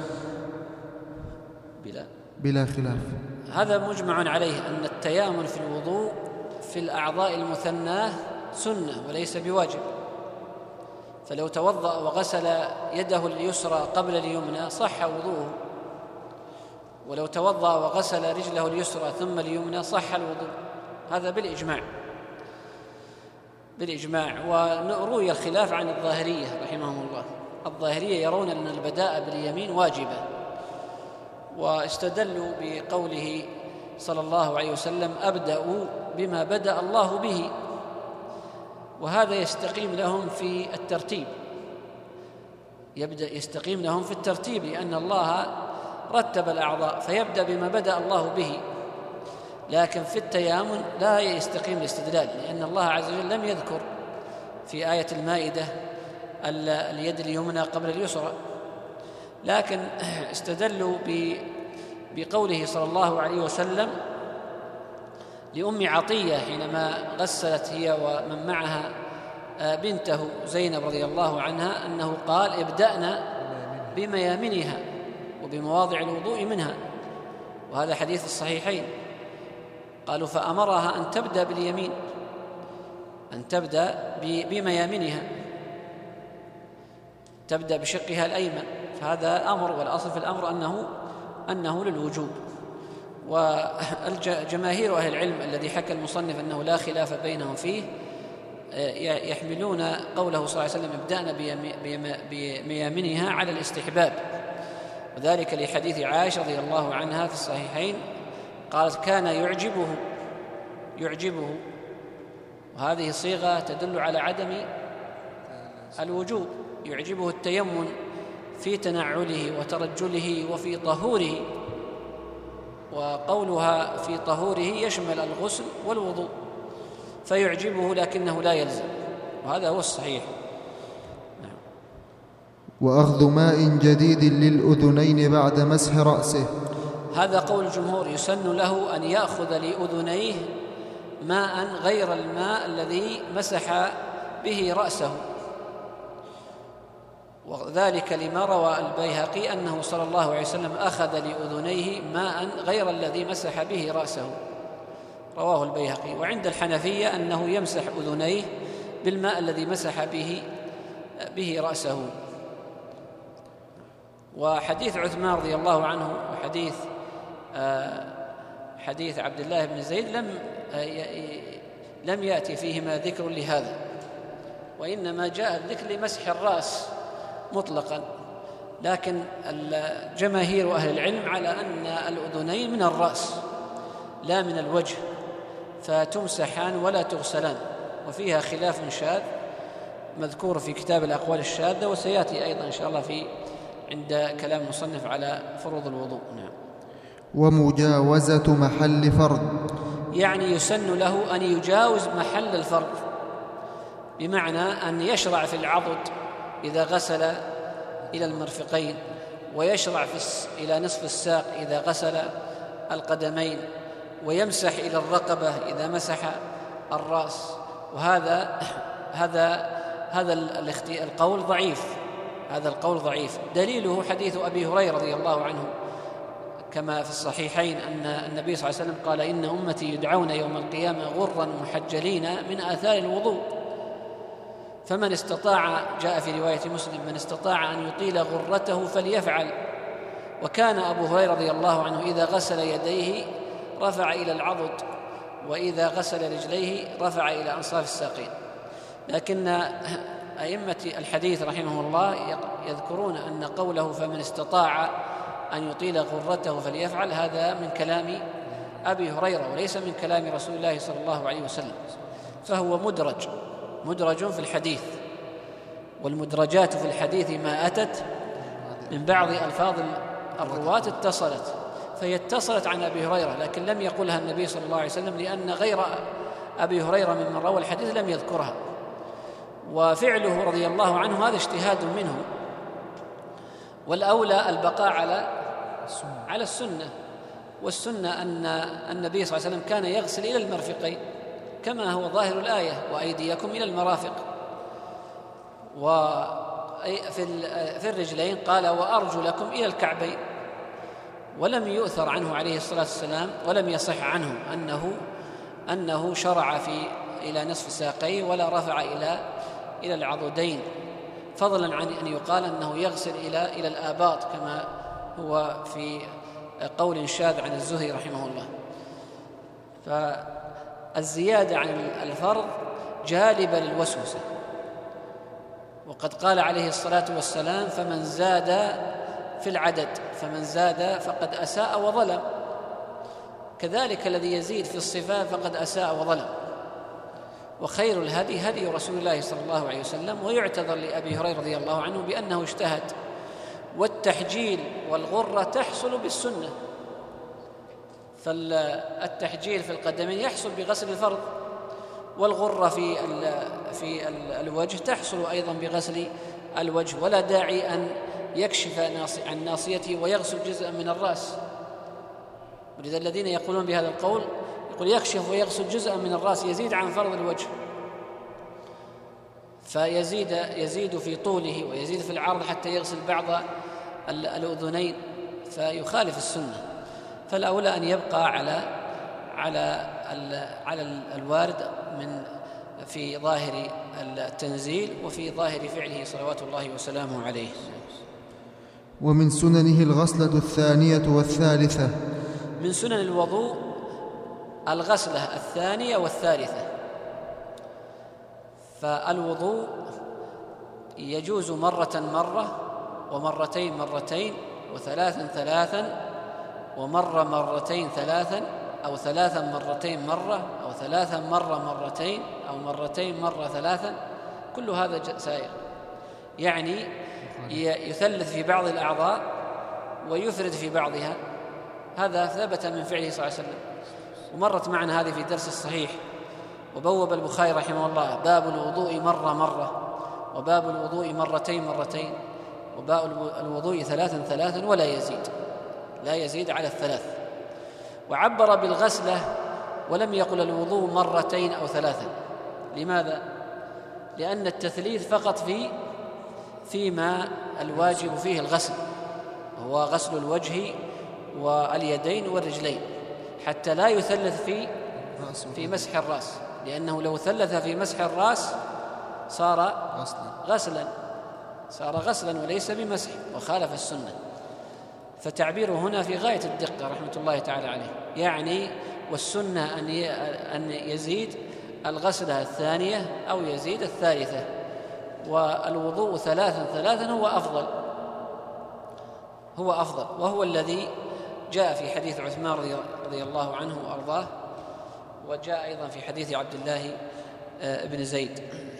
بلا بلا خلاف هذا مجمع عليه، أن التيامن في الوضوء في الأعضاء المثناه سنة وليس بواجب. فلو توضأ وغسل يده اليسرى قبل اليمنى صح وضوءه، ولو توضأ وغسل رجله اليسرى ثم اليمنى صح الوضوء. هذا بالإجماع بالإجماع وروي الخلاف عن الظاهرية رحمهم الله. الظاهرية يرون أن البداء باليمين واجبة، واستدلوا بقوله صلى الله عليه وسلم: أبدأ بما بدأ الله به. وهذا يستقيم لهم في الترتيب، يبدأ يستقيم لهم في الترتيب، لأن الله رتب الأعضاء فيبدأ بما بدأ الله به. لكن في التيامن لا يستقيم الاستدلال، لأن الله عز وجل لم يذكر في آية المائدة اليد اليمنى قبل اليسرى، لكن استدلوا بقوله صلى الله عليه وسلم لأم عطية حينما غسلت هي ومن معها بنته زينب رضي الله عنها، أنه قال: ابدأنا بميامنها وبمواضع الوضوء منها. وهذا حديث الصحيحين. قالوا: فأمرها أن تبدأ باليمين، أن تبدأ بميامنها، تبدأ بشقها الأيمن. فهذا أمر، والأصل في الأمر أنه أنه للوجوب. والجماهير أهل العلم الذي حكى المصنف أنه لا خلاف بينهم فيه يحملون قوله صلى الله عليه وسلم: ابدأنا بميامنها على الاستحباب، وذلك لحديث عائشة رضي الله عنها في الصحيحين قالت: كان يعجبه يعجبه وهذه صيغة تدل على عدم الوجوب. يعجبه التيمم في تنعله وترجله وفي طهوره، وقولها في طهوره يشمل الغسل والوضوء، فيعجبه لكنه لا يلزم، وهذا هو الصحيح. نعم. وأخذ ماء جديد للأذنين بعد مسح رأسه. هذا قول الجمهور، يسن له أن يأخذ لأذنيه ماء غير الماء الذي مسح به رأسه، وذلك لما روى البيهقي أنه صلى الله عليه وسلم أخذ لأذنيه ماء غير الذي مسح به رأسه، رواه البيهقي. وعند الحنفية أنه يمسح أذنيه بالماء الذي مسح به به رأسه. وحديث عثمان رضي الله عنه وحديث حديث عبد الله بن زيد لم لم يأتي فيهما ذكر لهذا، وإنما جاء الذكر لمسح الرأس مطلقا. لكن جماهير أهل العلم على أن الأذنين من الرأس لا من الوجه، فتمسحان ولا تغسلان، وفيها خلاف شاذ مذكور في كتاب الأقوال الشاذة، وسيأتي أيضا إن شاء الله في عند كلام المصنف على فروض الوضوء. نعم. ومجاوزة محل فرض، يعني يسن له أن يجاوز محل الفرض، بمعنى أن يشرع في العضد إذا غسل إلى المرفقين، ويشرع في إلى نصف الساق إذا غسل القدمين، ويمسح إلى الرقبة إذا مسح الرأس. وهذا هذا هذا القول ضعيف، هذا القول ضعيف. دليله حديث أبي هريرة رضي الله عنه كما في الصحيحين أن النبي صلى الله عليه وسلم قال: إن أمتي يدعون يوم القيامة غرا محجلين من آثار الوضوء، فمن استطاع، جاء في رواية مسلم: من استطاع أن يطيل غرته فليفعل. وكان أبو هريرة رضي الله عنه إذا غسل يديه رفع إلى العضد، وإذا غسل رجليه رفع إلى أنصاف الساقين. لكن أئمة الحديث رحمه الله يذكرون أن قوله فمن استطاع أن يطيل غرته فليفعل هذا من كلام أبي هريرة وليس من كلام رسول الله صلى الله عليه وسلم، فهو مدرج مدرج في الحديث. والمدرجات في الحديث ما أتت من بعض ألفاظ الرواة اتصلت، فهي اتصلت عن أبي هريرة لكن لم يقلها النبي صلى الله عليه وسلم، لأن غير أبي هريرة ممن روى الحديث لم يذكرها. وفعله رضي الله عنه هذا اجتهاد منه، والأولى البقاء على على السنة. والسنة أن النبي صلى الله عليه وسلم كان يغسل إلى المرفقين كما هو ظاهر الآية: وأيديكم إلى المرافق. وفي في الرجلين قال: وأرجلكم إلى الكعبين. ولم يؤثر عنه عليه الصلاة والسلام ولم يصح عنه أنه أنه شرع في إلى نصف ساقيه ولا رفع إلى إلى العضدين، فضلا عن أن يقال أنه يغسل إلى إلى الآباط كما هو في قول شاذ عن الزهري رحمه الله. فالزيادة عن الفرض جالبة للوسوسة، وقد قال عليه الصلاة والسلام: فمن زاد في العدد فمن زاد فقد أساء وظلم. كذلك الذي يزيد في الصفات فقد أساء وظلم. وخير الهدي هدي رسول الله صلى الله عليه وسلم. ويعتذر لأبي هريرة رضي الله عنه بأنه اجتهد، والتحجيل والغرة تحصل بالسنة، فالتحجيل في القدمين يحصل بغسل الفرض، والغرة في في الوجه تحصل أيضا بغسل الوجه، ولا داعي أن يكشف عن ناصيته ويغسل جزءا من الرأس. ولذا الذين يقولون بهذا القول يقول يكشف ويغسل جزءا من الرأس يزيد عن فرض الوجه، فيزيد يزيد في طوله ويزيد في العرض حتى يغسل بعض الأذنين، فيخالف السنة. فالأولى أن يبقى على على على الوارد من في ظاهر التنزيل وفي ظاهر فعله صلوات الله وسلامه عليه. ومن سننه الغسلة الثانية والثالثة. من سنن الوضوء الغسلة الثانية والثالثة. فالوضوء يجوز مرة مرة، ومرتين مرتين، وثلاثا ثلاثا، ومرة مرتين ثلاثا، أو ثلاثا مرتين مرة، أو ثلاثا مرة مرتين، أو مرتين مرة ثلاثا. كل هذا سائر، يعني يثلث في بعض الأعضاء ويفرد في بعضها. هذا ثبت من فعله صلى الله عليه وسلم، ومرت معنا هذه في درس الصحيح. وبوب البخاري رحمه الله باب الوضوء مرة مرة، وباب الوضوء مرتين مرتين، وباب الوضوء ثلاثا ثلاثا، ولا يزيد لا يزيد على الثلاث. وعبر بالغسلة ولم يقل الوضوء مرتين أو ثلاثا. لماذا؟ لأن التثليث فقط في فيما الواجب فيه الغسل، وهو غسل الوجه واليدين والرجلين، حتى لا يثلث في في مسح الرأس، لأنه لو ثلث في مسح الرأس صار غسلا صار غسلا وليس بمسح، وخالف السنة. فتعبيره هنا في غاية الدقة رحمة الله تعالى عليه، يعني والسنة أن أن يزيد الغسلة الثانية أو يزيد الثالثة، والوضوء ثلاثا ثلاثا هو أفضل هو أفضل وهو الذي جاء في حديث عثمان رضي الله عنه وأرضاه، وجاء أيضا في حديث عبد الله بن زيد.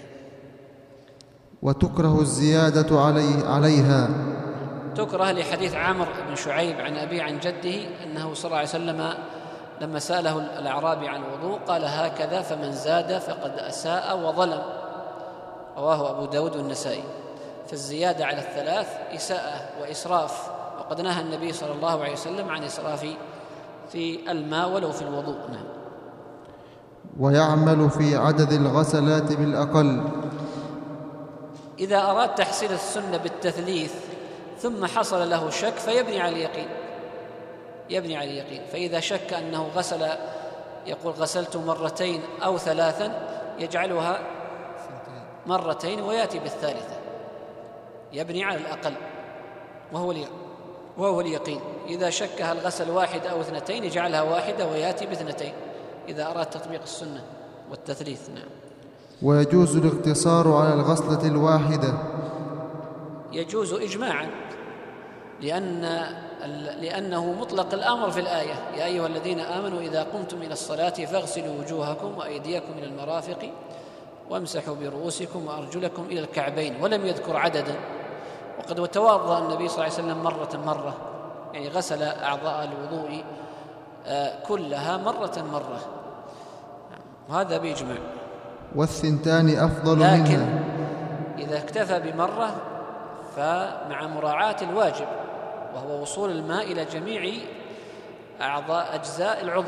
وتكره الزيادة علي عليها. تكره لحديث عامر بن شعيب عن أبي عن جده أنه صلى الله عليه وسلم لما سأله الأعرابي عن الوضوء قال: هكذا فمن زاد فقد أساء وظلم. رواه أبو داود والنسائي. فالزيادة على الثلاث إساءة وإسراف، وقد نهى النبي صلى الله عليه وسلم عن إسراف في الماء ولو في الوضوء. نعم. ويعمل في عدد الغسلات بالأقل. إذا أراد تحصيل السنة بالتثليث ثم حصل له شك فيبني على اليقين، يبني على اليقين. فإذا شك أنه غسل، يقول غسلت مرتين أو ثلاثا، يجعلها مرتين ويأتي بالثالثة، يبني على الأقل وهو وهو اليقين. إذا شك هل غسل واحد أو اثنتين يجعلها واحدة ويأتي باثنتين إذا أراد تطبيق السنة والتثليث. نعم. ويجوز الاقتصار على الغسلة الواحدة، يجوز إجماعا، لأن لأنه مطلق الأمر في الآية: يا أيها الذين آمنوا إذا قمتم إلى الصلاة فاغسلوا وجوهكم وأيديكم إلى المرافق وامسحوا برؤوسكم وأرجلكم إلى الكعبين، ولم يذكر عددا. وقد توضأ النبي صلى الله عليه وسلم مرة مرة، يعني غسل أعضاء الوضوء كلها مرة مرة، وهذا بإجماع. والثنتان أفضل لكن منها، لكن إذا اكتفى بمرة فمع مراعاة الواجب، وهو وصول الماء إلى جميع أعضاء أجزاء العضو،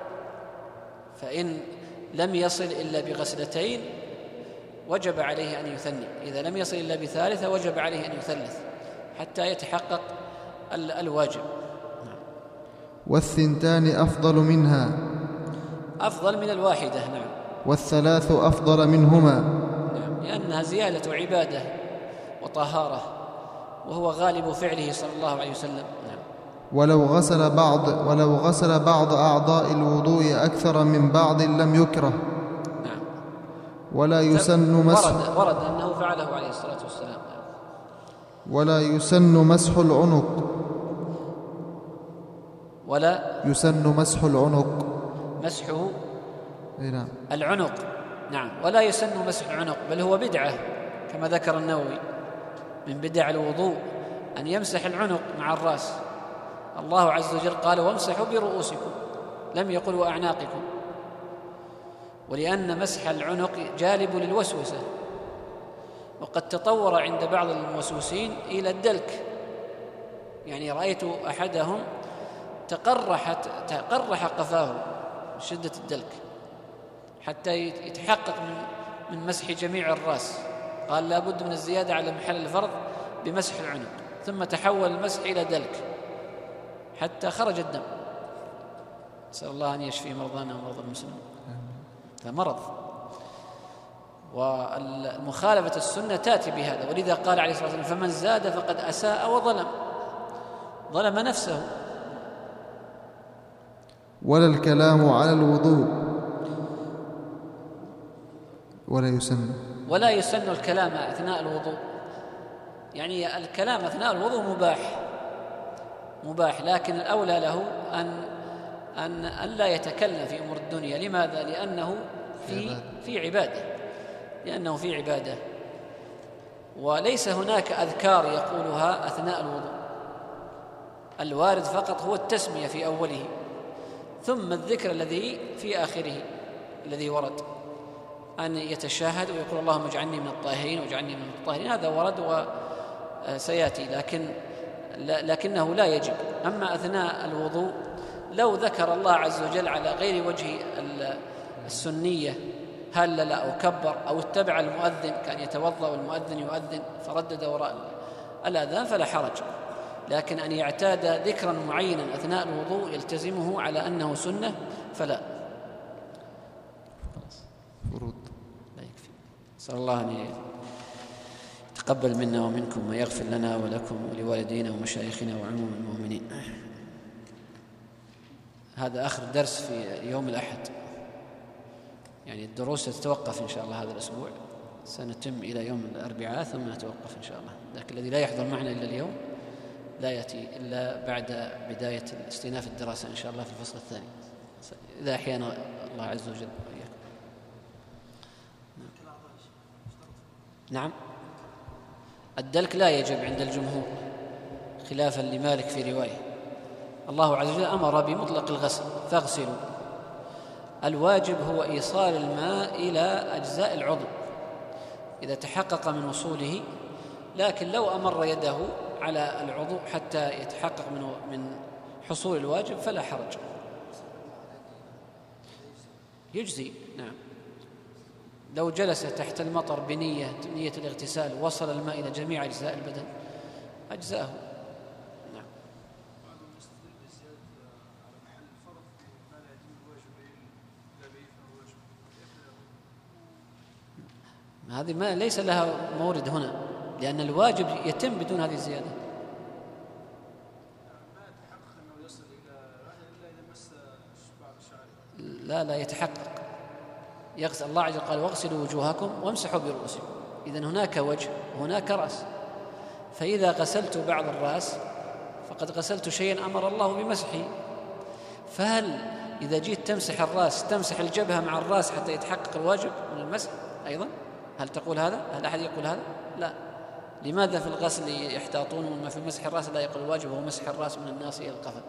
فإن لم يصل إلا بغسلتين وجب عليه أن يثني، إذا لم يصل إلا بثالثة وجب عليه أن يثلث حتى يتحقق الواجب. والثنتان أفضل منها، أفضل من الواحدة. نعم. والثلاث أفضل منهما، نعم، لأنها زيادة عبادة وطهارة، وهو غالب فعله صلى الله عليه وسلم. نعم. ولو غسل بعض ولو غسل بعض أعضاء الوضوء أكثر من بعض لم يكره. نعم. ولا يسن مسح ورد, ورد أنه فعله عليه الصلاة والسلام. نعم. ولا يسن مسح العنق ولا يسن مسح العنق مسحه نعم. العنق. نعم. ولا يسن مسح العنق، بل هو بدعة كما ذكر النووي، من بدع الوضوء أن يمسح العنق مع الرأس. الله عز وجل قال: وامسحوا برؤوسكم، لم يقل وأعناقكم. ولأن مسح العنق جالب للوسوسة، وقد تطور عند بعض الموسوسين إلى الدلك. يعني رأيت أحدهم تقرحت تقرح قفاه من شدة الدلك حتى يتحقق من من مسح جميع الرأس. قال: لا بد من الزيادة على محل الفرض بمسح العنق، ثم تحول المسح إلى دلك حتى خرج الدم. نسأل الله أن يشفي مرضانا ومرضى المسلمين. فمرض، والمخالفة السنة تأتي بهذا. ولذا قال عليه الصلاة والسلام: فمن زاد فقد أساء وظلم، ظلم نفسه. ولا الكلام على الوضوء، ولا يسن ولا يسن الكلام أثناء الوضوء. يعني الكلام أثناء الوضوء مباح مباح لكن الأولى له أن أن أن لا يتكلم في أمور الدنيا. لماذا؟ لأنه في في عبادة لأنه في عبادة وليس هناك أذكار يقولها أثناء الوضوء. الوارد فقط هو التسمية في أوله، ثم الذكر الذي في آخره الذي ورد، أن يتشاهد ويقول: اللهم اجعلني من الطاهرين واجعلني من الطاهرين. هذا ورد وسيأتي، لكن لكنه لا يجب. أما أثناء الوضوء لو ذكر الله عز وجل على غير وجه السنية، هلل أو كبر أو اتبع المؤذن، كان يتوضأ والمؤذن يؤذن فردد وراء الأذان فلا حرج. لكن أن يعتاد ذكرا معينا أثناء الوضوء يلتزمه على أنه سنة فلا. فرود لا يكفي. نسأل الله أن يتقبل منا ومنكم ويغفر لنا ولكم ولوالدينا ومشايخنا وعموم المؤمنين. هذا آخر درس في يوم الأحد، يعني الدروس تتوقف إن شاء الله هذا الأسبوع، سنتم إلى يوم الأربعاء ثم نتوقف إن شاء الله. لكن الذي لا يحضر معنا إلا اليوم لا يأتي إلا بعد بداية استئناف الدراسة إن شاء الله في الفصل الثاني، إذا أحيانا الله عز وجل. نعم. الدلك لا يجب عند الجمهور خلافا لمالك في رواية. الله عز وجل أمر بمطلق الغسل: فاغسلوا. الواجب هو إيصال الماء إلى أجزاء العضو إذا تحقق من وصوله، لكن لو أمر يده على العضو حتى يتحقق من من حصول الواجب فلا حرج، يجزي. نعم. لو جلس تحت المطر بنية نية الاغتسال وصل الماء إلى جميع أجزاء البدن أجزاءه. نعم. هذه ما ليس لها مورد هنا، لأن الواجب يتم بدون هذه الزيادة. لا لا يتحقق. يغسل الله عز وجل قال واغسلوا وجوهكم وامسحوا برؤوسكم، إذن هناك وجه وهناك رأس، فإذا غسلت بعض الرأس فقد غسلت شيئا أمر الله بمسحه. فهل إذا جيت تمسح الرأس تمسح الجبهة مع الرأس حتى يتحقق الواجب من المسح أيضا؟ هل تقول هذا؟ هل أحد يقول هذا؟ لا. لماذا في الغسل يحتاطون وما في مسح الرأس لا يقول الواجب هو مسح الرأس من الناصية إلى القفا؟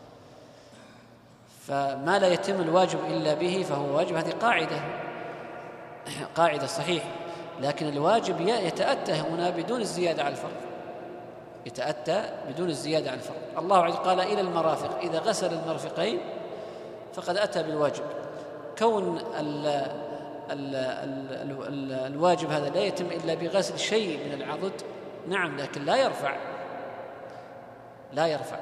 فما لا يتم الواجب إلا به فهو واجب. هذه قاعدة قاعدة صحيح، لكن الواجب يتأتى هنا بدون الزيادة على الفرض، يتأتى بدون الزيادة على الفرض. الله عز وجل قال إلى المرافق، إذا غسل المرفقين فقد أتى بالواجب. كون ال ال ال ال الواجب هذا لا يتم إلا بغسل شيء من العضد، نعم، لكن لا يرفع لا يرفع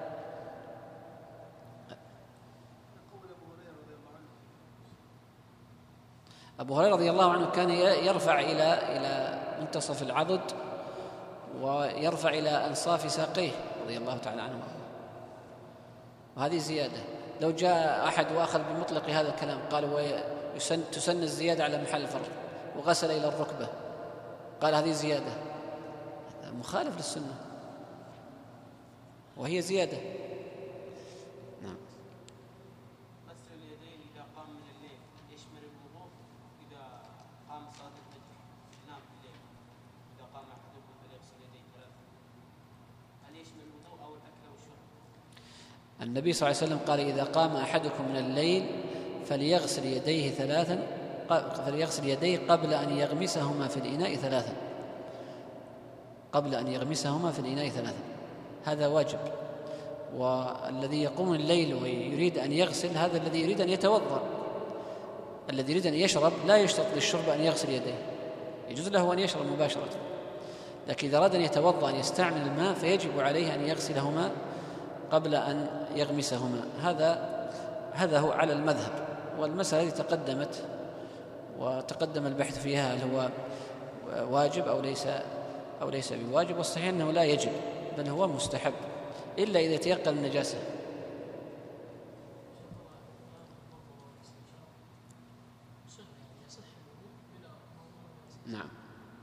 أبو هريرة رضي الله عنه كان يرفع إلى إلى منتصف العضد ويرفع إلى أنصاف ساقيه رضي الله تعالى عنه، وهذه زيادة. لو جاء أحد وأخذ بمطلق هذا الكلام قال ويسن تسن الزيادة على محل الفرض وغسل إلى الركبة، قال هذه زيادة، مخالف للسنة وهي زيادة. نعم. غسل اليدين إذا قام من الليل يشمل الوضوء؟ إذا قام صلاة الفجر نام الليل إذا قام أحدكم فليغسل يديه ثلاثة، هل يشمل الوضوء أو الأكل والشرب؟ النبي صلى الله عليه وسلم قال إذا قام أحدكم من الليل فليغسل يديه ثلاثا فليغسل يديه قبل أن يغمسهما في الإناء ثلاثا قبل أن يغمسهما في الإناء ثلاثا هذا واجب. والذي يقوم الليل ويريد أن يغسل هذا الذي يريد أن يتوضأ، الذي يريد أن يشرب لا يشترط للشرب أن يغسل يديه، يجوز له أن يشرب مباشرة، لكن إذا أراد أن يتوضأ أن يستعمل الماء فيجب عليه أن يغسلهما قبل أن يغمسهما. هذا هذا هو على المذهب. والمسألة التي تقدمت وتقدم البحث فيها هل هو واجب أو ليس أو ليس بواجب، والصحيح أنه لا يجب بل هو مستحب إلا إذا تيقن النجاسة. نعم.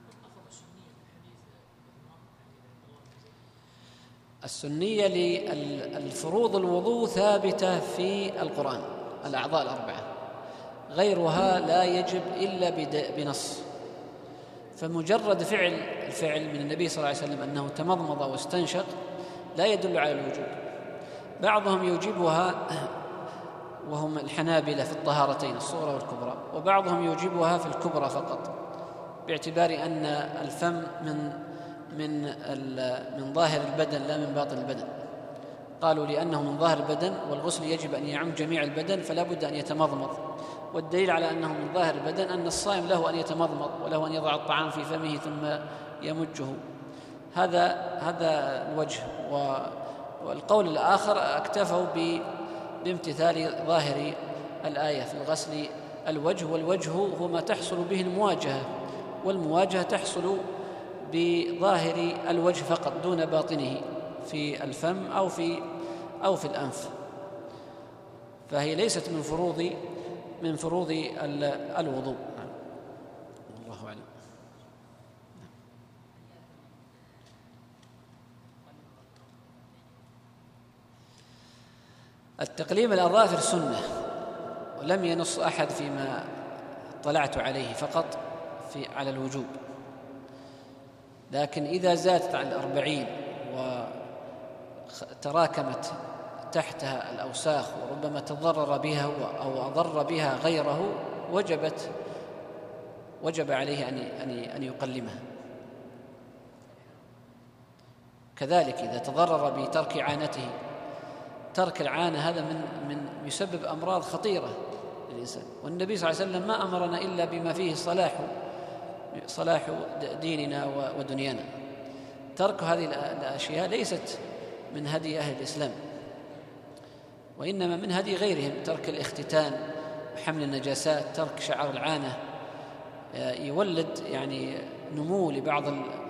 السنية للفروض الوضوء ثابتة في القرآن، الأعضاء الأربعة، غيرها لا يجب إلا بنص. فمجرد فعل الفعل من النبي صلى الله عليه وسلم أنه تمضمض واستنشق لا يدل على الوجوب. بعضهم يوجبها وهم الحنابلة في الطهارتين الصغرى والكبرى، وبعضهم يوجبها في الكبرى فقط، باعتبار أن الفم من من من ظاهر البدن لا من باطن البدن. قالوا لأنه من ظاهر البدن والغسل يجب أن يعم جميع البدن فلا بد أن يتمضمض، والدليل على أنه من ظاهر البدن أن الصائم له أن يتمضمض وله أن يضع الطعام في فمه ثم يمجه. هذا هذا الوجه. والقول الآخر اكتفوا بامتثال ظاهر الآية في الغسل الوجه، والوجه هو ما تحصل به المواجهة، والمواجهة تحصل بظاهر الوجه فقط دون باطنه في الفم أو في أو في الأنف، فهي ليست من فروض من فروض الوضوء. الله أعلم. التقليم الأظافر سنة، ولم ينص أحد فيما طلعت عليه فقط في على الوجوب، لكن إذا زادت عن الأربعين وتراكمت تحتها الأوساخ وربما تضرر بها أو أضر بها غيره وجبت وجب عليه أن أن يقلمها. كذلك إذا تضرر بترك عانته، ترك العانة هذا من من يسبب أمراض خطيرة للإنسان. والنبي صلى الله عليه وسلم ما أمرنا إلا بما فيه صلاح صلاح ديننا ودنيانا. ترك هذه الأشياء ليست من هدي أهل الإسلام، وإنما من هدي غيرهم. ترك الاختتان وحمل النجاسات، ترك شعر العانة يولد يعني نمو لبعض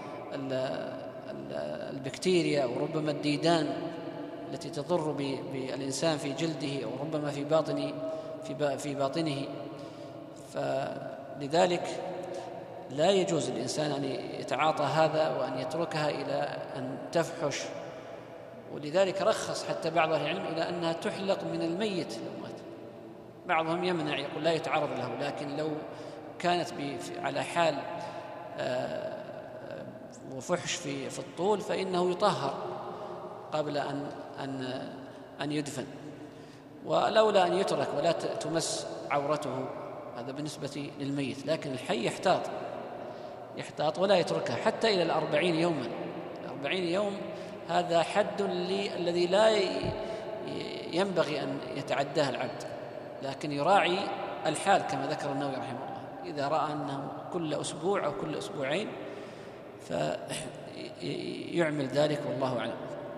البكتيريا وربما الديدان التي تضر بالإنسان في جلده أو ربما في باطن في باطنه. فلذلك لا يجوز للإنسان أن يتعاطى هذا وأن يتركها إلى أن تفحش. ولذلك رخص حتى بعض أهل العلم إلى أنها تحلق من الميت لو مات. بعضهم يمنع، يقول لا يتعرض له، لكن لو كانت على حال وفحش في في الطول فإنه يطهر قبل أن أن أن يدفن، ولولا أن يترك ولا تمس عورته. هذا بالنسبة للميت. لكن الحي يحتاط يحتاط ولا يتركها حتى إلى الأربعين يوما. الأربعين يوم هذا حد الذي لا ينبغي أن يتعداه العبد، لكن يراعي الحال كما ذكر النووي رحمه الله. إذا رأى أنه كل أسبوع أو كل أسبوعين فيعمل ذلك، والله أعلم.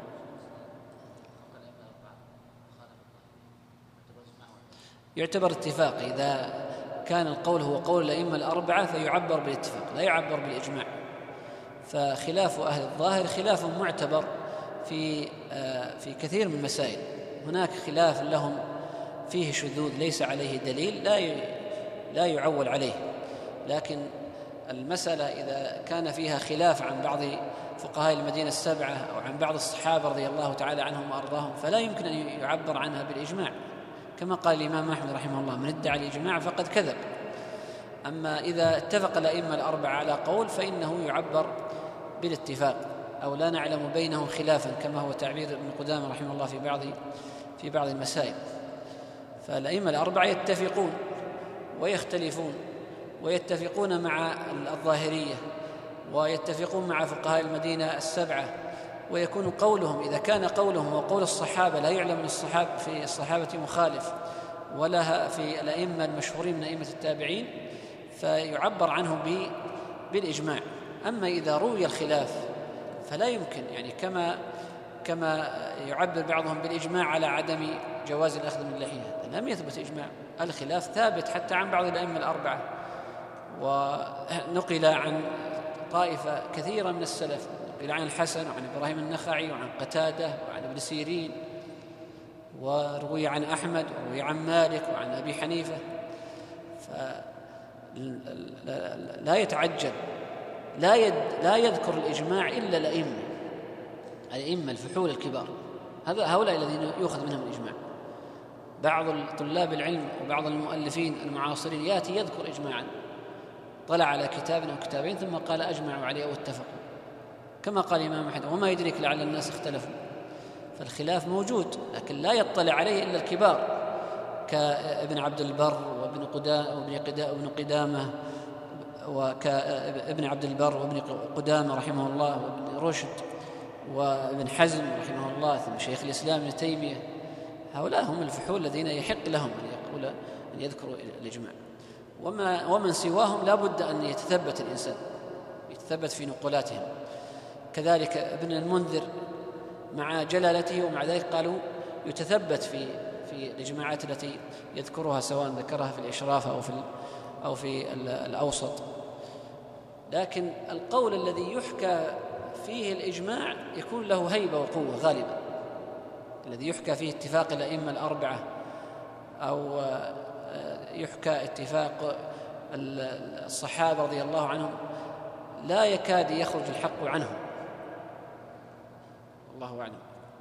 يعتبر اتفاق. إذا كان القول هو قول الأئمة الأربعة فيعبر بالاتفاق، لا يعبر بالإجماع. فخلاف أهل الظاهر خلاف معتبر في في كثير من المسائل. هناك خلاف لهم فيه شذوذ ليس عليه دليل لا لا يعول عليه، لكن المسألة إذا كان فيها خلاف عن بعض فقهاء المدينة السبعة أو عن بعض الصحابة رضي الله تعالى عنهم وأرضاهم فلا يمكن أن يعبر عنها بالإجماع، كما قال الإمام أحمد رحمه الله: من ادعى الإجماع فقد كذب. أما إذا اتفق الأئمة الأربعة على قول فإنه يعبر بالاتفاق، أو لا نعلم بينهم خلافا، كما هو تعبير ابن قدامة رحمه الله في بعض في بعض المسائل. فالأئمة الأربعة يتفقون ويختلفون، ويتفقون مع الظاهرية ويتفقون مع فقهاء المدينة السبعة، ويكون قولهم إذا كان قولهم وقول الصحابة لا يعلم من الصحابة في الصحابة مخالف ولا في الأئمة المشهورين من أئمة التابعين فيعبر عنه بالإجماع. أما إذا روي الخلاف فلا يمكن، يعني كما كما يعبر بعضهم بالإجماع على عدم جواز الأخذ من اللحية، لم يثبت إجماع. الخلاف ثابت حتى عن بعض الأئمة الأربعة، ونقل عن طائفة كثيرة من السلف، نقل عن الحسن وعن إبراهيم النخعي وعن قتادة وعن ابن سيرين، وروي عن أحمد وروي عن مالك وعن أبي حنيفة. فلا يتعجب، لا يد لا يذكر الإجماع إلا الأئمة الأئمة الفحول الكبار، هذا هؤلاء الذين يؤخذ منهم الإجماع. بعض طلاب العلم وبعض المؤلفين المعاصرين يأتي يذكر إجماعا، طلع على كتاب أو كتابين ثم قال أجمعوا عليه أو اتفقوا، كما قال الإمام أحمد: وما يدرك لعل الناس اختلفوا. فالخلاف موجود لكن لا يطلع عليه إلا الكبار كابن عبد البر وابن قدامة قدامة وكابن عبد البر وابن قدامة رحمه الله وابن رشد وابن حزم رحمه الله، ثم شيخ الإسلام ابن تيمية. هؤلاء هم الفحول الذين يحق لهم أن يقول أن يذكروا الإجماع. وما ومن سواهم لا بد أن يتثبت الإنسان، يتثبت في نقولاتهم. كذلك ابن المنذر مع جلالته ومع ذلك قالوا يتثبت في في الإجماعات التي يذكرها، سواء ذكرها في الإشراف أو في أو في الأوسط. لكن القول الذي يحكى فيه الإجماع يكون له هيبة وقوة غالبا، الذي يحكى فيه اتفاق الأئمة الأربعة أو يحكى اتفاق الصحابة رضي الله عنهم لا يكاد يخرج الحق عنه، الله أعلم.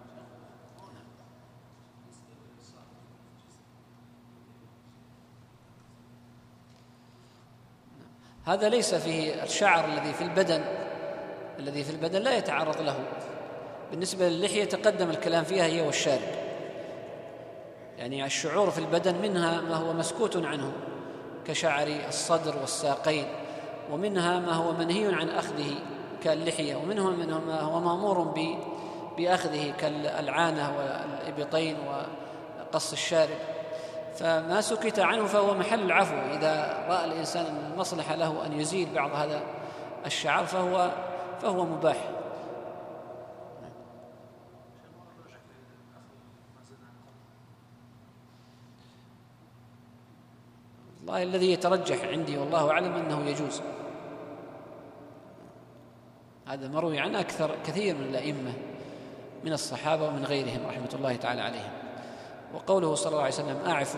هذا ليس فيه الشعر الذي في البدن الذي في البدن لا يتعرض له. بالنسبة للحية تقدم الكلام فيها هي والشارب، يعني الشعور في البدن منها ما هو مسكوت عنه كشعر الصدر والساقين، ومنها ما هو منهي عن أخذه كاللحية، ومنه ما هو مأمور بأخذه كالعانة والإبطين وقص الشارب. فما سكت عنه فهو محل العفو. إذا رأى الإنسان أن المصلحة له أن يزيل بعض هذا الشعر فهو فهو مباح. والله الذي يترجح عندي والله أعلم أنه يجوز. هذا مروي عن أكثر كثير من الأئمة من الصحابة ومن غيرهم رحمة الله تعالى عليهم. وقوله صلى الله عليه وسلم أعفوا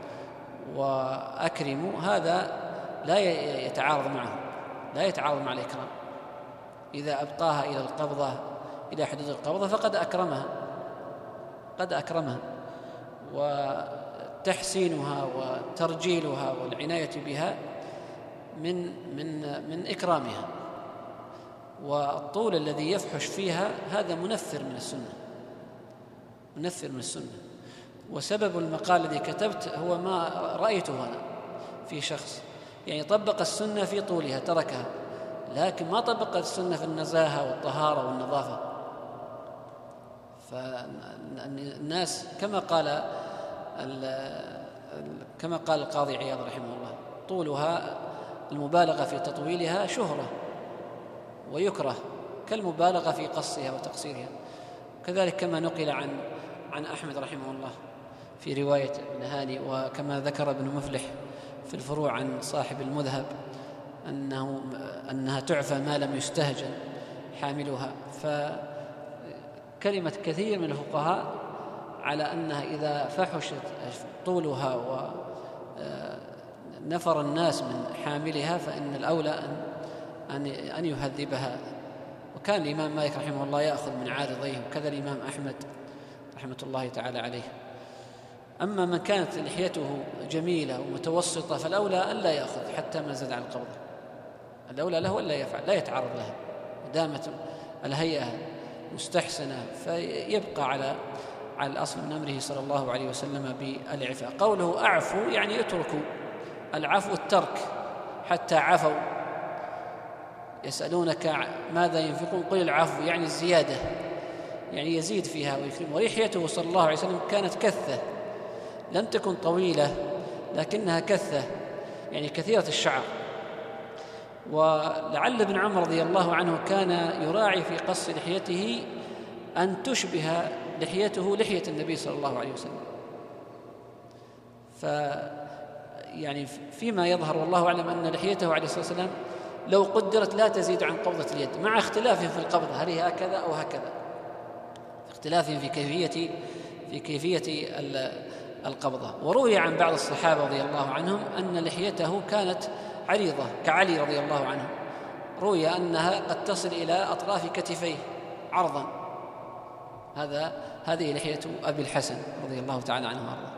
وأكرموا هذا لا يتعارض معه، لا يتعارض مع الإكرام. إذا أبقاها إلى القبضة إلى حدود القبضة فقد أكرمها، قد أكرمها. وتحسينها وترجيلها والعناية بها من من من إكرامها. والطول الذي يفحش فيها هذا منفر من السنة، منفر من السنة. وسبب المقال الذي كتبت هو ما رأيته أنا في شخص يعني طبق السنة في طولها تركها، لكن ما طبق السنة في النزاهة والطهارة والنظافة. فالناس كما قال كما قال القاضي عياض رحمه الله طولها المبالغة في تطويلها شهرة ويكره كالمبالغة في قصها وتقصيرها. كذلك كما نقل عن عن أحمد رحمه الله في رواية ابن هاني، وكما ذكر ابن مفلح في الفروع عن صاحب المذهب أنه أنها تعفى ما لم يستهجن حاملها. فكلمة كثير من الفقهاء على أنها إذا فحشت طولها ونفر الناس من حاملها فإن الأولى أن أن أن يهذبها. وكان الإمام مالك رحمه الله يأخذ من عارضيه، وكذا الإمام أحمد رحمة الله تعالى عليه. أما من كانت لحيته جميلة ومتوسطة فالأولى أن لا يأخذ حتى ما زاد على القبضة، الأولى له أن لا يفعل، لا يتعرض لها دامت الهيئة مستحسنة، فيبقى على على الأصل من أمره صلى الله عليه وسلم بالإعفاء. قوله أعفو يعني اتركوا، العفو الترك. حتى عفوا يسألونك ماذا ينفقون قل العفو يعني الزيادة، يعني يزيد فيها ويكرم. وريحيته صلى الله عليه وسلم كانت كثة، لم تكن طويلة لكنها كثة يعني كثيرة الشعر. ولعل ابن عمر رضي الله عنه كان يراعي في قص لحيته أن تشبه لحيته لحية النبي صلى الله عليه وسلم. ف يعني فيما يظهر والله أعلم أن لحيته عليه الصلاة والسلام لو قدرت لا تزيد عن قبضة اليد، مع اختلافهم في القبضة هل هي هكذا أو هكذا، اختلافهم في كيفية في كيفية القبضة. وروي عن بعض الصحابة رضي الله عنهم أن لحيته كانت عريضة كعلي رضي الله عنه، روي أنها قد تصل إلى أطراف كتفيه عرضا. هذا هذه لحية أبي الحسن رضي الله تعالى عنه وارضاه.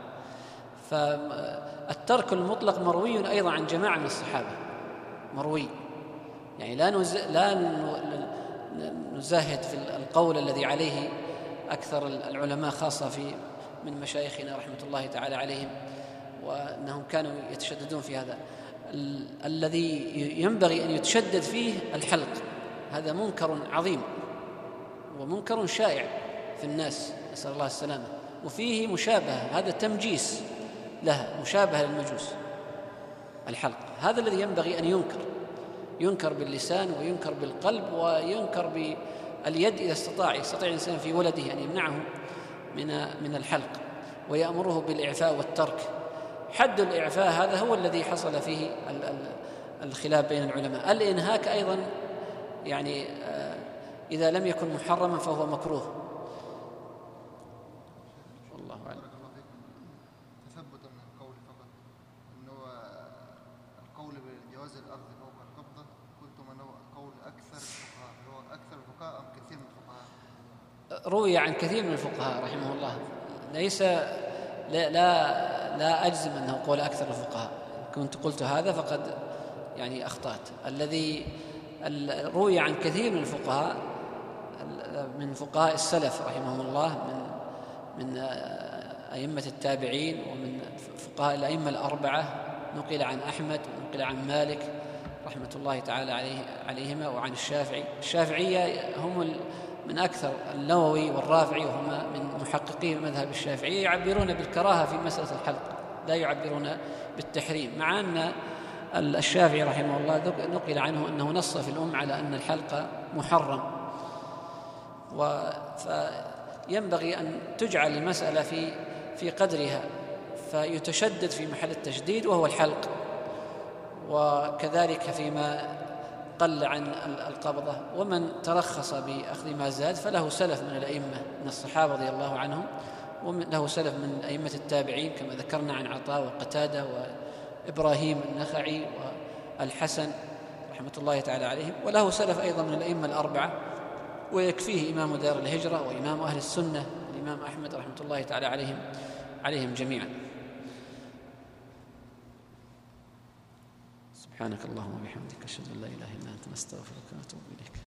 فالترك المطلق مروي أيضا عن جماعة من الصحابة، مروي يعني لا نز... لا نزاهد في القول الذي عليه أكثر العلماء خاصة في من مشايخنا رحمة الله تعالى عليهم، وأنهم كانوا يتشددون في هذا. ال... الذي ينبغي أن يتشدد فيه الحلق، هذا منكر عظيم ومنكر شائع في الناس، نسأل الله السلامة. وفيه مشابهة، هذا تمجيس لها، مشابهة للمجوس الحلق. هذا الذي ينبغي أن ينكر، ينكر باللسان وينكر بالقلب وينكر باليد إذا استطاع يستطيع الإنسان في ولده أن يمنعه من من الحلق، ويأمره بالإعفاء والترك. حد الإعفاء هذا هو الذي حصل فيه الخلاف بين العلماء. الإنهاك أيضا يعني إذا لم يكن محرما فهو مكروه. والله أعلم. تثبتا من القول فقط أنه القول بجواز الأخذ فوق القبضة، قلت من هو قول أكثر الفقهاء، هو أكثر الفقهاء أم كثير من الفقهاء؟ روي عن كثير من الفقهاء رحمه الله، ليس لا لا, لا أجزم أنه قول أكثر الفقهاء. كنت قلت هذا فقد يعني أخطأت. الذي روي عن كثير من الفقهاء من فقهاء السلف رحمهم الله، من من أئمة التابعين ومن فقهاء الأئمة الأربعة، نقل عن أحمد ونقل عن مالك رحمة الله تعالى عليه عليهما، وعن الشافعي. الشافعية هم من أكثر، النووي والرافعي وهما من محققي مذهب الشافعية، يعبرون بالكراهة في مسألة الحلق لا يعبرون بالتحريم، مع أن الشافعي رحمه الله نقل عنه أنه نص في الأم على أن الحلق محرم. فينبغي أن تجعل المسألة في في قدرها، فيتشدد في محل التشديد وهو الحلق، وكذلك فيما قل عن القبضة. ومن ترخص بأخذ ما زاد فله سلف من الأئمة من الصحابة رضي الله عنهم، وله سلف من أئمة التابعين كما ذكرنا عن عطاء وقتادة وإبراهيم النخعي والحسن رحمة الله تعالى عليهم، وله سلف أيضا من الأئمة الأربعة، ويكفيه إمام دار الهجرة وإمام أهل السنة الإمام أحمد رحمة الله تعالى عليهم عليهم جميعا. سبحانك اللهم وبحمدك أشهد أن لا إله إلا أنت نستغفرك ونتوب إليك.